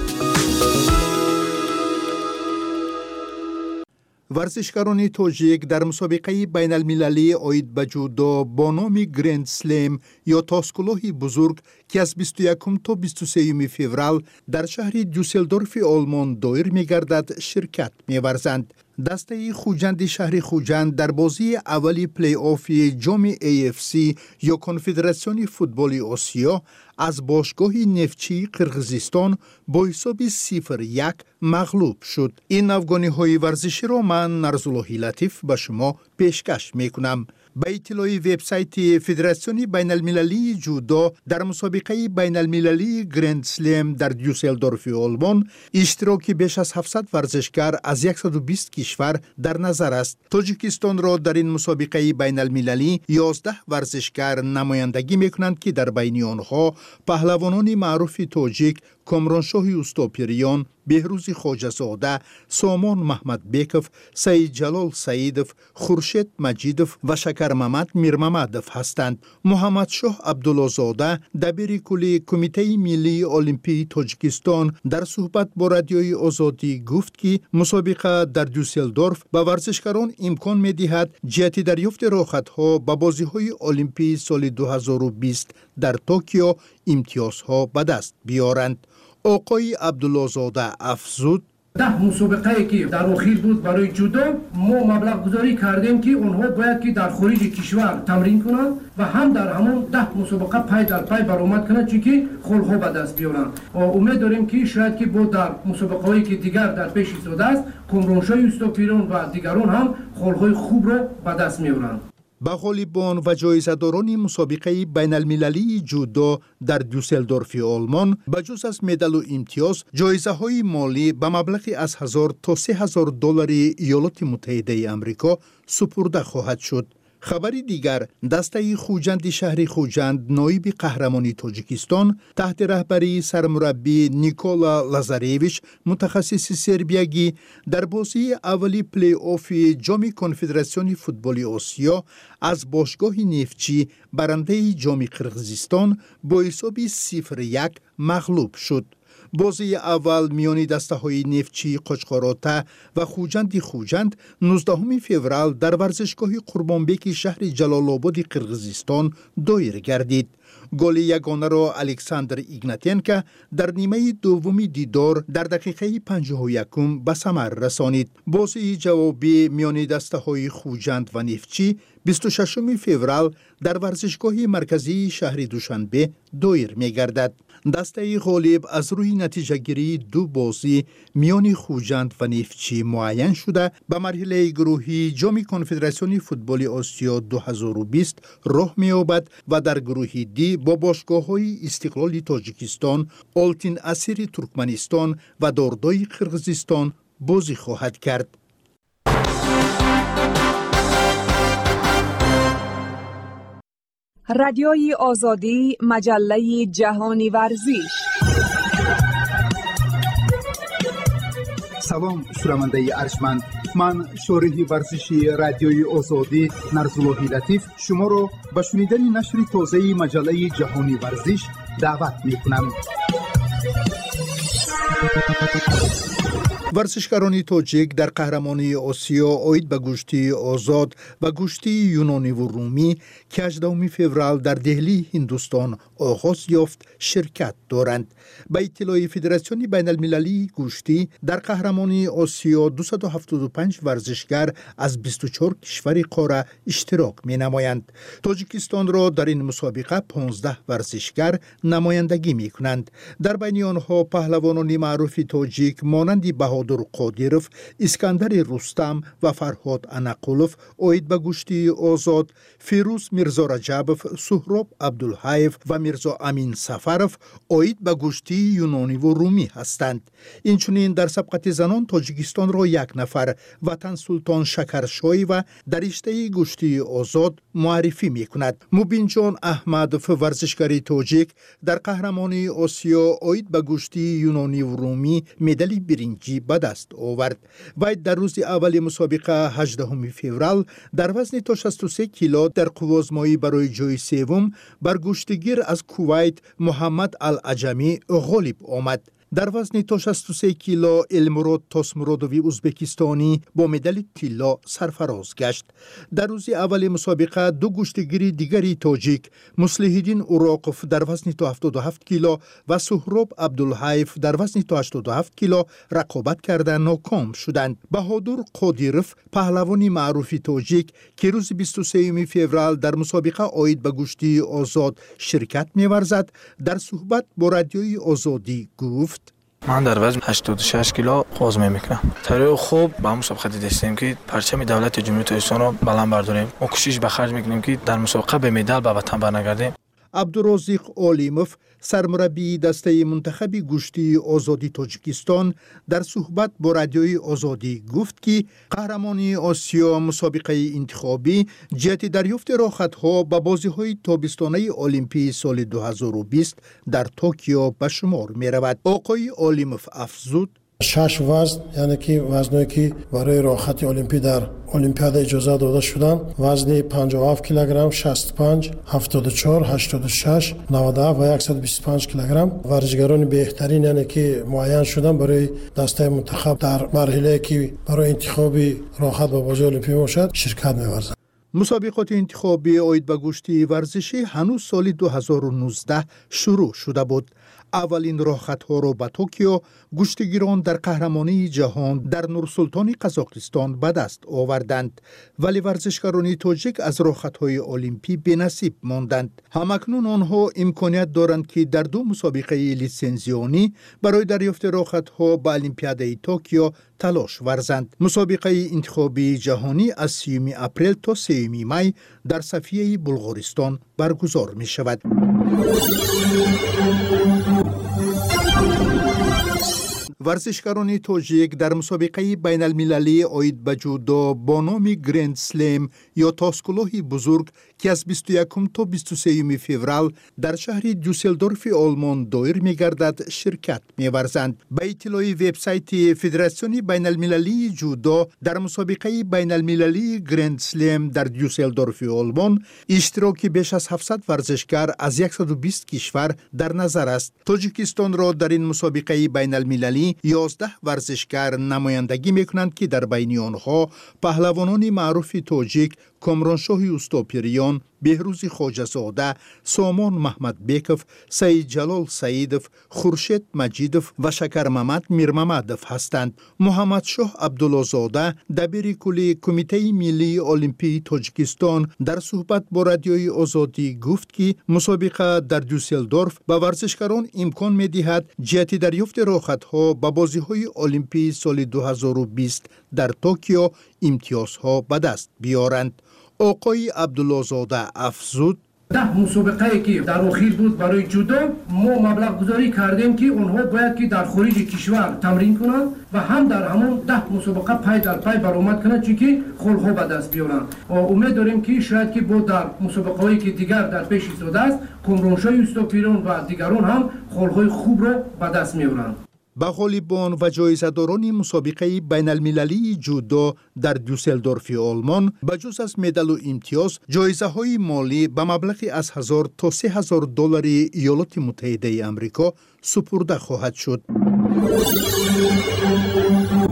ورزشکاران تاجیک در مسابقه بین المللی اید به جودو با نام گرند سلم یا تاسکلوه بزرگ که از بیست و یکم تا بیست و سوم فوریه در شهر دوسلدورف آلمان دایر می‌گردد شرکت می‌ورزند. دسته خوجند شهر خوجند در بازی اولی پلی آف جام ای اف سی یا کنفدراسیون فوتبال آسیا از باشگاه نفتچی قرقیزستان با حساب صفر یک مغلوب شد. این افغانی های ورزشی را من نرزاللهی لطیف به شما پیشکش میکنم. به اطلاع وبسایت فدراسیون بین المللی جودو در مسابقه بین المللی گرند سلم در دوسلدورف آلمان اشتراک بیش از هفتصد ورزشکار از صد و بیست کشور در نظر است. تاجیکستان را در این مسابقه بین المللی یازده ورزشکار نمایندگی میکنند که در بین آنها پهلوانان معروف تاجیک کامرانشاه اوستاپیریان، بهروز خواجه‌زاده، سامان محمد بیکوف، سید جلال سیدوف، خورشید مجیدوف و شکر محمد میرمحمدوف هستند. محمد شاه عبدالله زاده دبیر کلی کمیته ملی المپی تاجیکستان در صحبت با رادیوی آزادی گفت که مسابقه در دوسلدورف به ورزشکاران امکان می‌دهد جهت دریافت راحت‌ها به بازی‌های المپی سال دو هزار و بیست در توکیو امتیازها به دست بیارند. آقای عبدالله زاده افزود ده مسابقه که در اخیر بود برای جودو ما مبلغ گذاری کردیم که اونها باید که در خارج کشور تمرین کنند و هم در همون ده مسابقه پای در پای برآمد کنند چون که خلق‌ها به دست بیارن. امید داریم که شاید که با در مسابقه هایی که دیگر در پیش ایستاده است کامرانشاه اوستاپیریان و دیگران هم خلق‌های خوب را به دست میارند. به غالبان و جایزه‌داران مسابقه بین المللی جودو در دوسلدورف آلمان بجز از مدال و امتیاز جایزه های مالی به مبلغی از هزار تا سه هزار دلار ایالات متحده آمریکا سپرده خواهد شد. خبری دیگر دسته خوجند شهر خوجند نایب قهرمانی تاجیکستان تحت رهبری سرمربی نیکولا لازارویچ متخصص سربیایی در بازی اولی پلی آف جام کنفدراسیون فوتبال آسیا از باشگاه نفتچی برنده جام قرقیزستان با حساب صفر یک مغلوب شد. بازی اول میان دسته های نفتچی قشقاراته و خوجند خوجند نوزدهم فوریه در ورزشگاه قربانبک شهر جلال آباد قرقیزستان دایر گردید. گل یگانه را الکساندر ایگناتینکا در نیمه دومی دیدار در دقیقه پنجاه و یکم به ثمر رسانید. بازی جوابی میان دسته های خوجند و نفتچی بیست و ششم فوریه در ورزشگاه مرکزی شهر دوشنبه دایر می گردد. دسته غالب از روی نتیجه گیری دو بازی میان خوجند و نفتچی معین شده به مرحله گروهی جام کنفدراسیون فوتبال آسیا دو هزار و بیست راه می‌یابد و در گروه دی با باشگاه‌های استقلال تاجیکستان، آلتین اسیر ترکمنستان و داردای قرقیزستان بازی خواهد کرد. رادیوی آزادی، مجله جهانی ورزش. سلام شنونده ارجمند، من شارح ورزشی رادیوی آزادی نرزاللهی لطیف شما را به شنیدن نشر تازه مجله جهانی ورزش دعوت می‌کنم. ورزشکاران تاجیک در قهرمانی آسیا اوید به گشتی آزاد و گشتی یونانی و رومی که هجدهم فوریه در دهلی هندوستان آغاز یافت شرکت دارند. به اطلاع فدراسیون بین المللی گشتی در قهرمانی آسیا دویست و هفتاد و پنج ورزشگر از بیست و چهار کشور قاره اشتراک می نمایند. تاجیکستان را در این مسابقه پانزده ورزشگر نمایندگی می کنند. در بین آنها پهلوانان معروف تاجیک مانند بهادر قادیروف، اسکندر رستم و فرهاد انقلوف اوید به گشتی آزاد، فیروز میرزا رجبوف، سهراب عبدالحیف و میرزا امین سفرف اوید به گشتی یونانی و رومی هستند. اینچنین در سبقت زنان تاجیکستان را یک نفر وطن سلطان شکرشایی و در رشته گشتی آزاد معرفی می کند. مبین جان احمدوف ورزشکار تاجیک در قهرمانی آسیا اوید به گشتی یونانی و رومی مدال برنجی به دست آورد. وی در روز اول مسابقه هجدهم فوریه در وزن تا شصت و سه کیلو در قوازمایی برای جای سوم بر گشتگیر از کویت محمد العجمی غالب آمد. در وزن تا شصت و سه کیلو المراد تاسمرادوی ازبکستانی با مدال طلا سرفراز گشت. در روز اول مسابقه دو گشتگیر دیگری تاجیک مصلح‌الدین اوراقوف در وزن تا هفتاد و هفت کیلو و سهراب عبدالحیف در وزن تا هشتاد و هفت کیلو رقابت کرده ناکام شدند. بهادر قادیروف پهلوانی معروف تاجیک که روز بیست و سوم فوریه در مسابقه اوید به گشتی آزاد شرکت می‌ورزد در صحبت با رادیوی آزادی گفت: من در وزن هشتاد و شش کیلو قوز میکنم. طریق خوب با مسابقه دیدیم که پرچم دولت جمهوری تاجیکستان را بلند برداریم. ما کوشش به خرج میکنیم که در مسابقه به مدال به وطن برنگردیم. عبدالرزاق علیموف سرمربی دسته منتخب گشتی آزادی تاجیکستان در صحبت با رادیوی آزادی گفت که قهرمانی آسیا مسابقه انتخابی جهت دریافت راحت‌ها به بازی‌های تابستانه المپی سال دو هزار و بیست در توکیو به شمار می‌رود. آقای علیموف افزود: شش وزن، یعنی که وزنایی که برای راحت المپی در المپیاد اجازه داده شدن، وزن پنجاه و هفت کیلوگرم، شصت و پنج، هفتاد و چهار، هشتاد و شش، نود و هفت و صد و بیست و پنج کیلوگرم ورزشکاران بهترین یعنی که معین شدن برای دسته منتخب در مرحله که برای انتخاب راحت به بازی المپی باشد شرکت می‌ورزند. مسابقات انتخابی اوید به گشتی ورزشی هنوز سال دو هزار و نوزده شروع شده بود. اولین راحت‌ها را به توکیو گشتگیران در قهرمانی جهان در نورسلطان قزاقستان به دست آوردند، ولی ورزشکاران تاجیک از راحت‌های المپی بی‌نصیب ماندند. همکنون آنها امکانیت دارند که در دو مسابقه لیسنزیونی برای دریافت راحت‌ها به المپیاد توکیو تلاش ورزند. مسابقه انتخابی جهانی از سیوم اپریل تا سوم می در صفیه بلغارستان برگزار می شود. ورزشکاران تاجیک در مسابقه بین المللی اوید به جودو با نام گرند سلم یا تاسکلوهی بزرگ که از بیست و یکم تا بیست و سوم فوریه در شهر دوسلدورف آلمان دایر می‌گردد شرکت می‌ورزند. به اطلاع وبسایت فدراسیون بین المللی جودو در مسابقه بین المللی گرند سلم در دوسلدورف آلمان اشتراک بیش از هفتصد ورزشکار از صد و بیست کشور در نظر است. تاجیکستان را در این مسابقه بین المللی یازده ورزشکار نمایندگی میکنند که در بین آنها پهلوانان معروف تاجیک کامرانشاه اوستاپیریان، بهروز خواجه‌زاده، سامان محمد بیکوف، سید جلال سیدوف، خورشید مجیدوف و شکر محمد میرمحمدوف هستند. محمد شاه عبدالله‌زاده دبیر کلی کمیته ملی المپی تاجیکستان در صحبت با رادیوی آزادی گفت که مسابقه در دوسلدورف به ورزشکاران امکان می‌دهد جهت دریافت راحت‌ها به بازی‌های المپی سال دو هزار و بیست در توکیو امتیازها به دست بیارند. آقای عبدالله‌زاده افزود: ده مسابقه که در اخیر بود برای جودو ما مبلغ گذاری کردیم که اونها باید که در خارج کشور تمرین کنند و هم در همون ده مسابقه پای در پای برآمد کنند چون که خلق‌ها به دست بیارن. امید داریم که شاید که با در مسابقه هایی که دیگر در پیش ایستاده است کامرانشاه اوستاپیریان و دیگران هم خلق‌های خوب را به دست میارند. به غالبان و جایزه‌داران مسابقه بین المللی جودو در دوسلدورف آلمان بجز از مدال و امتیاز جایزه های مالی به مبلغی از هزار تا سه هزار دلار ایالات متحده آمریکا سپرده خواهد شد.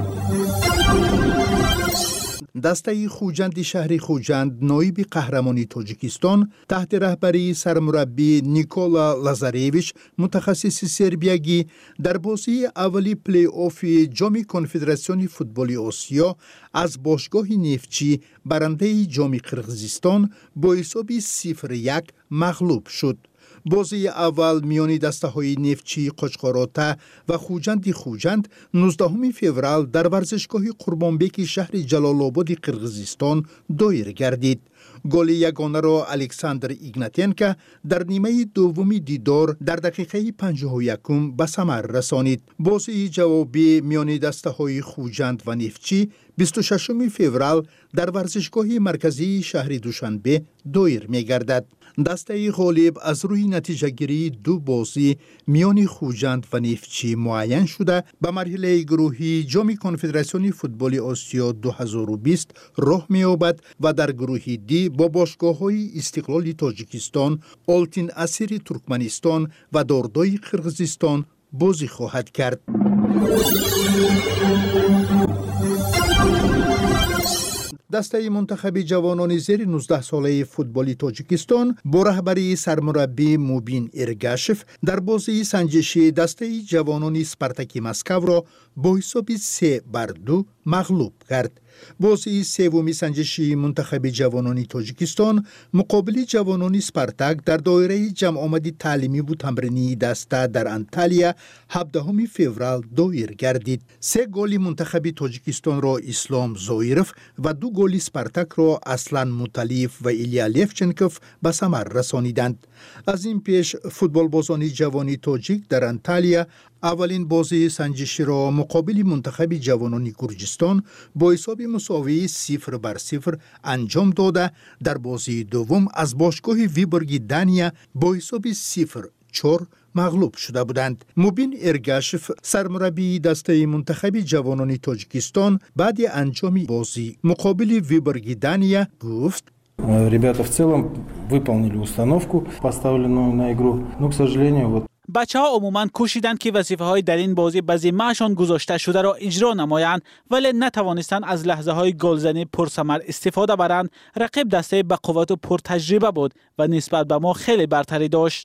دسته خوجند شهر خوجند نایب قهرمانی تاجیکستان تحت رهبری سرمربی نیکولا لازارویچ متخصص سربیایی در بازی اولی پلی آف جام کنفدراسیون فوتبال آسیا از باشگاه نفتچی برنده جام قرقیزستان با حساب صفر یک مغلوب شد. بازی اول میان دسته های نفتچی قشقاراته و خوجند خوجند نوزدهم فوریه در ورزشگاه قربانبک شهر جلال آباد قرقیزستان دایر گردید. گل یگانه را الکساندر ایگناتینکا در نیمه دومی دیدار در دقیقه پنجاه و یکم به ثمر رسانید. بازی جوابی میان دسته های خوجند و نفتچی بیست و ششم فوریه در ورزشگاه مرکزی شهر دوشنبه دایر می گردد. دسته غالب از روی نتیجه گیری دو بازی میان خوجند و نفتچی معین شده به مرحله گروهی جام کنفدراسیون فوتبال آسیا دو هزار و بیست راه می‌یابد و در گروه دی با باشگاه‌های استقلال تاجیکستان، آلتین اسیر ترکمنستان و داردای قرقیزستان بازی خواهد کرد. دسته منتخب جوانان زیر نوزده ساله فوتبالی تاجیکستان با رهبری سرمربی موبین ارگاشف در بازی سنجشی دسته جوانان سپارتاک مسکو را با حساب سه بر دو مغلوب کرد. بازی سومی سنجشی منتخب جوانان تاجیکستان مقابل جوانان سپارتاک در دایره جمع آمدی تعلیمی و تمرینی دسته در انتالیا هفدهم فوریه دایر گردید. سه گل منتخب تاجیکستان را اسلام زویرف و دو گل سپارتاک را اسلان مطلیف و ایلیا لیفچنکوف به ثمر رسانیدند. از این پیش فوتبال بازان جوانی تاجیک در انتالیا اولین بازی سنجشی را مقابل منتخب جوانان گرجستان با حساب مساوی صفر بر صفر انجام داده در بازی دوم از باشگاه ویبورگ دانیا با حساب صفر چهار مغلوب شده بودند. موبین ارگاشف سرمربی دسته منتخب جوانان تاجیکستان بعد انجام بازی مقابل ویبورگ دانیا گفت: Ребята в целом выполнили установку, поставленную на игру, но, к сожалению, вот بچه ها عموماً کوشیدند که وظیفه های در این بازی به ذمه‌شان گذاشته شده را اجرا نمایند، ولی نتوانستند از لحظه های گلزنی پرثمر استفاده برند. رقیب دسته به قوت و پرتجربه بود و نسبت به ما خیلی برتری داشت.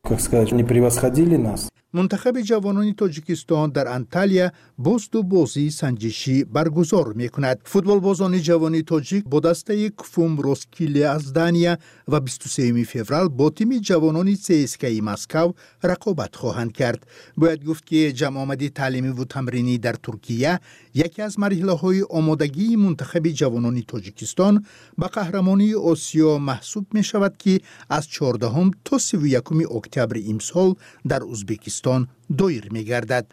منتخب جوانان تاجیکستان در انتالیا باز دو بازی سنجشی برگزار می کند. فوتبال بازان جوانی تاجیک با دسته کفوم روسکیل از دانیا و بیست و سوم فوریه با تیم جوانان سی اس کی مسکو رقابت خواهند کرد. باید گفت که جمع آمدی تعلیمی و تمرینی در ترکیه یکی از مرحله های آمادگی منتخب جوانان تاجیکستان به قهرمانی آسیا محسوب می شود که از چهاردهم تا سی و یکم اکتبر امسال در ازبکستان دایر می گردد.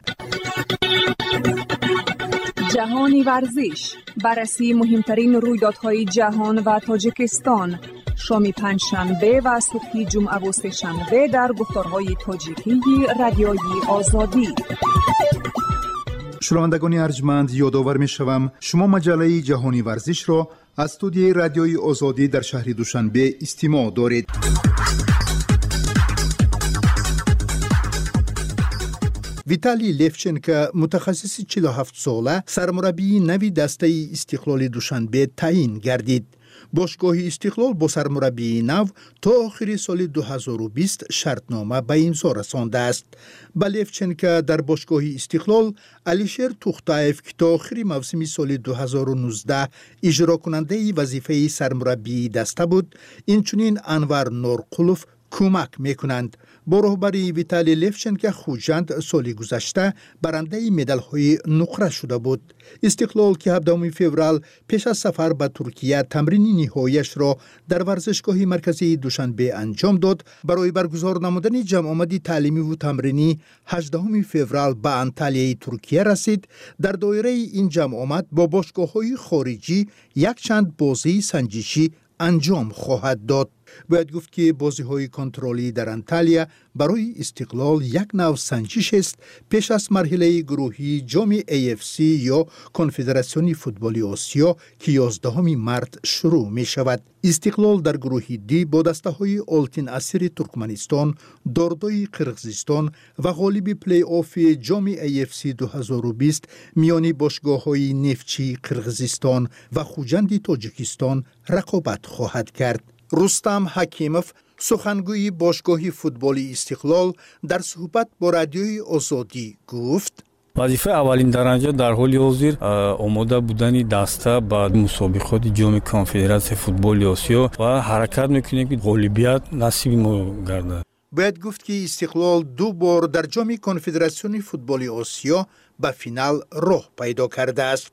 جهانی ورزش، بررسی مهمترین رویدادهای جهان و تاجیکستان، شام پنجشنبه و صبح جمعه و سه‌شنبه در گفتارهای تاجیکی رادیوی آزادی. شنوندگان ارجمند، یادآور می‌شوم شما مجله جهانی ورزش را از استودیوی رادیوی آزادی در شهر دوشنبه استماع دارید. ویتالی لیفچنکو متخصص چهل و هفت ساله سرمربی نوی دسته استقلال دوشنبه تعیین گردید. باشگاه استقلال با سرمربی نو تا آخر سال دو هزار و بیست شرطنامه به امضا رسانده است. با لیفچنکو در باشگاه استقلال علیشیر توختایف که تا آخر موسم سال دو هزار و نوزده اجرا کننده وظیفه سرمربی دسته بود، اینچنین انور نورقلوف کمک میکنند. با رهبری ویتالی لیفچنکو خوجند سال گذشته برنده مدال های نقره شده بود. استقلال که هفدهم فوریه پیش از سفر به ترکیه تمرین نهاییش را در ورزشگاه مرکزی دوشنبه انجام داد، برای برگزار نمودن جمع آمدی تعلیمی و تمرینی هجدهم فوریه به انتالیا ترکیه رسید. در دایره این جمع آمد با باشگاه های خارجی یک چند بازی سنجشی انجام خواهد داد. باید گفت که بازی‌های کنترلی در انتالیا برای استقلال یک نوع سنجش است پیش از مرحله گروهی جام ای اف سی یا کنفدراسیون فوتبال آسیا که یازدهم مارس شروع می شود. استقلال در گروه دی با دسته‌های آلتین اسیر ترکمنستان، داردای قرقیزستان و غالب پلی آف جام ای اف سی دو هزار و بیست میان باشگاه‌های نفتچی قرقیزستان و خوجند تاجیکستان رقابت خواهد کرد. رستم حکیموف سخنگوی باشگاه فوتبال استقلال در صحبت با رادیوی آزادی گفت: وظیفه اولین درجه در حال حاضر آماده بودن دسته با مسابقات جام کنفدراسیون فوتبال آسیا و حرکت میکنیم که غالبیت نصیب ما گردد. باید گفت که استقلال دو بار در جام کنفدراسیون فوتبال آسیا به فینال راه پیدا کرده است.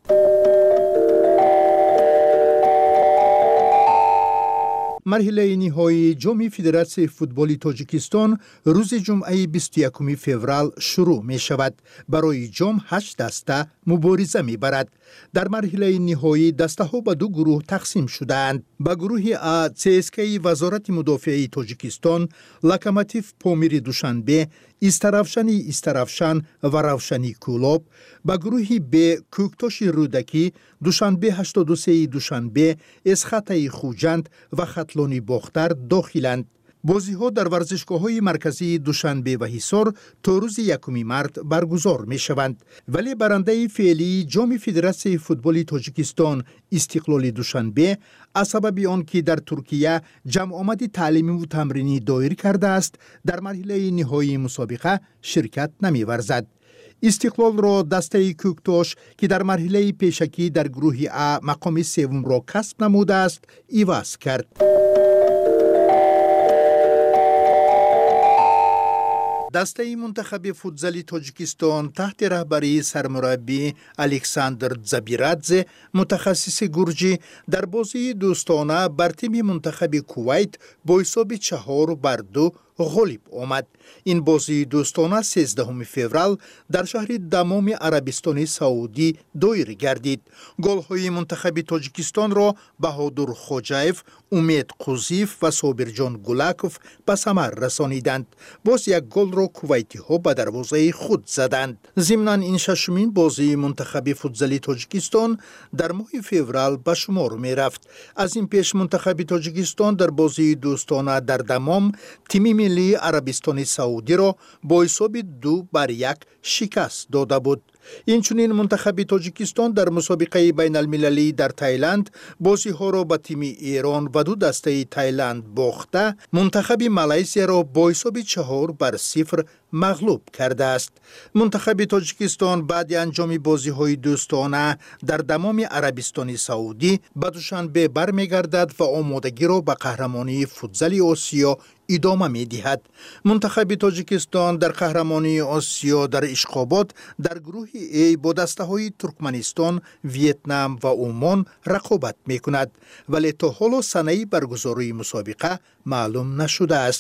مرحله نهایی جام فدراسیون فوتبال تاجیکستان روز جمعه بیست و یکم فوریه شروع می شود. برای جام هشت دسته مبارزه می برد. در مرحله نهایی دسته ها به دو گروه تقسیم شدند. به گروه ا سی اس کی وزارت مدافعه تاجیکستان، لوکوموتیو پامیر دوشنبه، استرافشانی استرافشان و روشنی کولاب. به گروه ب کوکتاش رودکی، دوشنبه هشتاد و سه دوشنبه، اسخطه خوجند و خطلانی باختر داخلند. بازی ها در ورزشگاه های مرکزی دوشنبه و حصار تا روز یکم مارس برگزار می شوند. ولی برنده فعلی جام فدراسیون فوتبال تاجیکستان استقلال دوشنبه از سبب آنکه در ترکیه جمع آمد تعلیمی و تمرینی دایر کرده است در مرحله نهایی مسابقه شرکت نمی ورزد. استقلال را دسته کوکتاش که در مرحله پیشکی در گروه ا مقام سوم را کسب نموده است عوض کرد. دسته منتخب فوتزال تاجیکستان تحت رهبری سرمربی الکساندر زبیرادزه متخصص گرجی در بازی دوستانه بر تیم منتخب کویت با حساب چهار بر دو غالب آمد. این بازی دوستانه سیزدهم فوریه در شهر دمام عربستان سعودی دایر گردید. گل‌های منتخب تاجیکستان را بهادر خوجایف، امید قوزیف و صابرجان گولاکوف به ثمر رسانیدند. باز یک گل را کویتی ها به دروازه خود زدند. ضمناً این ششمین بازی منتخب فوتزال تاجیکستان در ماه فوریه به شمار می رفت. از این پیش منتخب تاجیکستان در بازی دوستانه در دمام تیم ملی عربستان سعودی را با حساب دو بر یک شکست داده بود. اینچنین منتخب تاجیکستان در مسابقه بین المللی در تایلند بازی ها را به تیم ایران و دو دسته تایلند باخته منتخب مالزی را با حساب چهار بر صفر مغلوب کرده است. منتخب تاجیکستان بعد انجام بازی های دوستانه در دمام عربستان سعودی به دوشنبه برمیگردد و آمادگی را به قهرمانی فوتزال آسیا ادامه می دهد. منتخب تاجیکستان در قهرمانی آسیا در اشخابات در گروه ای با دسته های ترکمنستان، ویتنام و عمان رقابت می کند، ولی تا حالا سنه برگزاری مسابقه معلوم نشده است.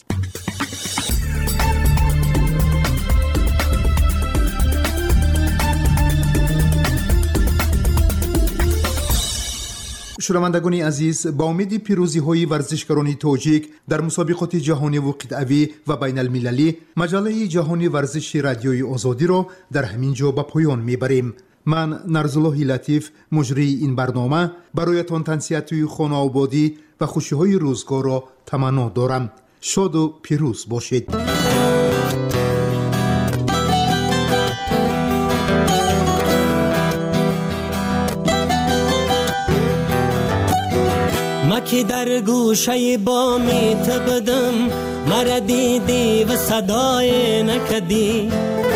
شنوندگان عزیز، با امید پیروزی های ورزشکاران تاجیک در مسابقات جهانی و قطعی و بین المللی، مجله جهانی ورزش رادیوی آزادی را در همین جا به پایان میبریم. من نرزالله لطیف مجری این برنامه برایتان تنسیت خانه آبادی و خوشی های روزگار را تمنا دارم. شاد و پیروز باشید. ما که در گوشه بامیت بدم، مرا دیدی و صدای نکدی.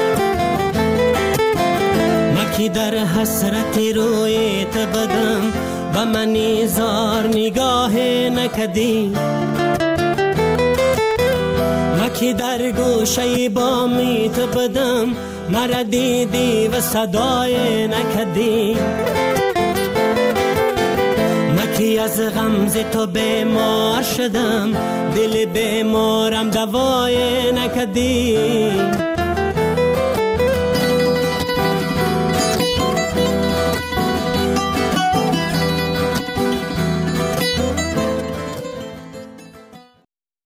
ما که در حسرت رویت بدم، و منی زار نگاه نکدی. ما که در گوشه بامیت بدم، مرا دیدی و صدای نکدی. کی از غمز تو بیمار شدم، دل بیمارم دوای نکدی.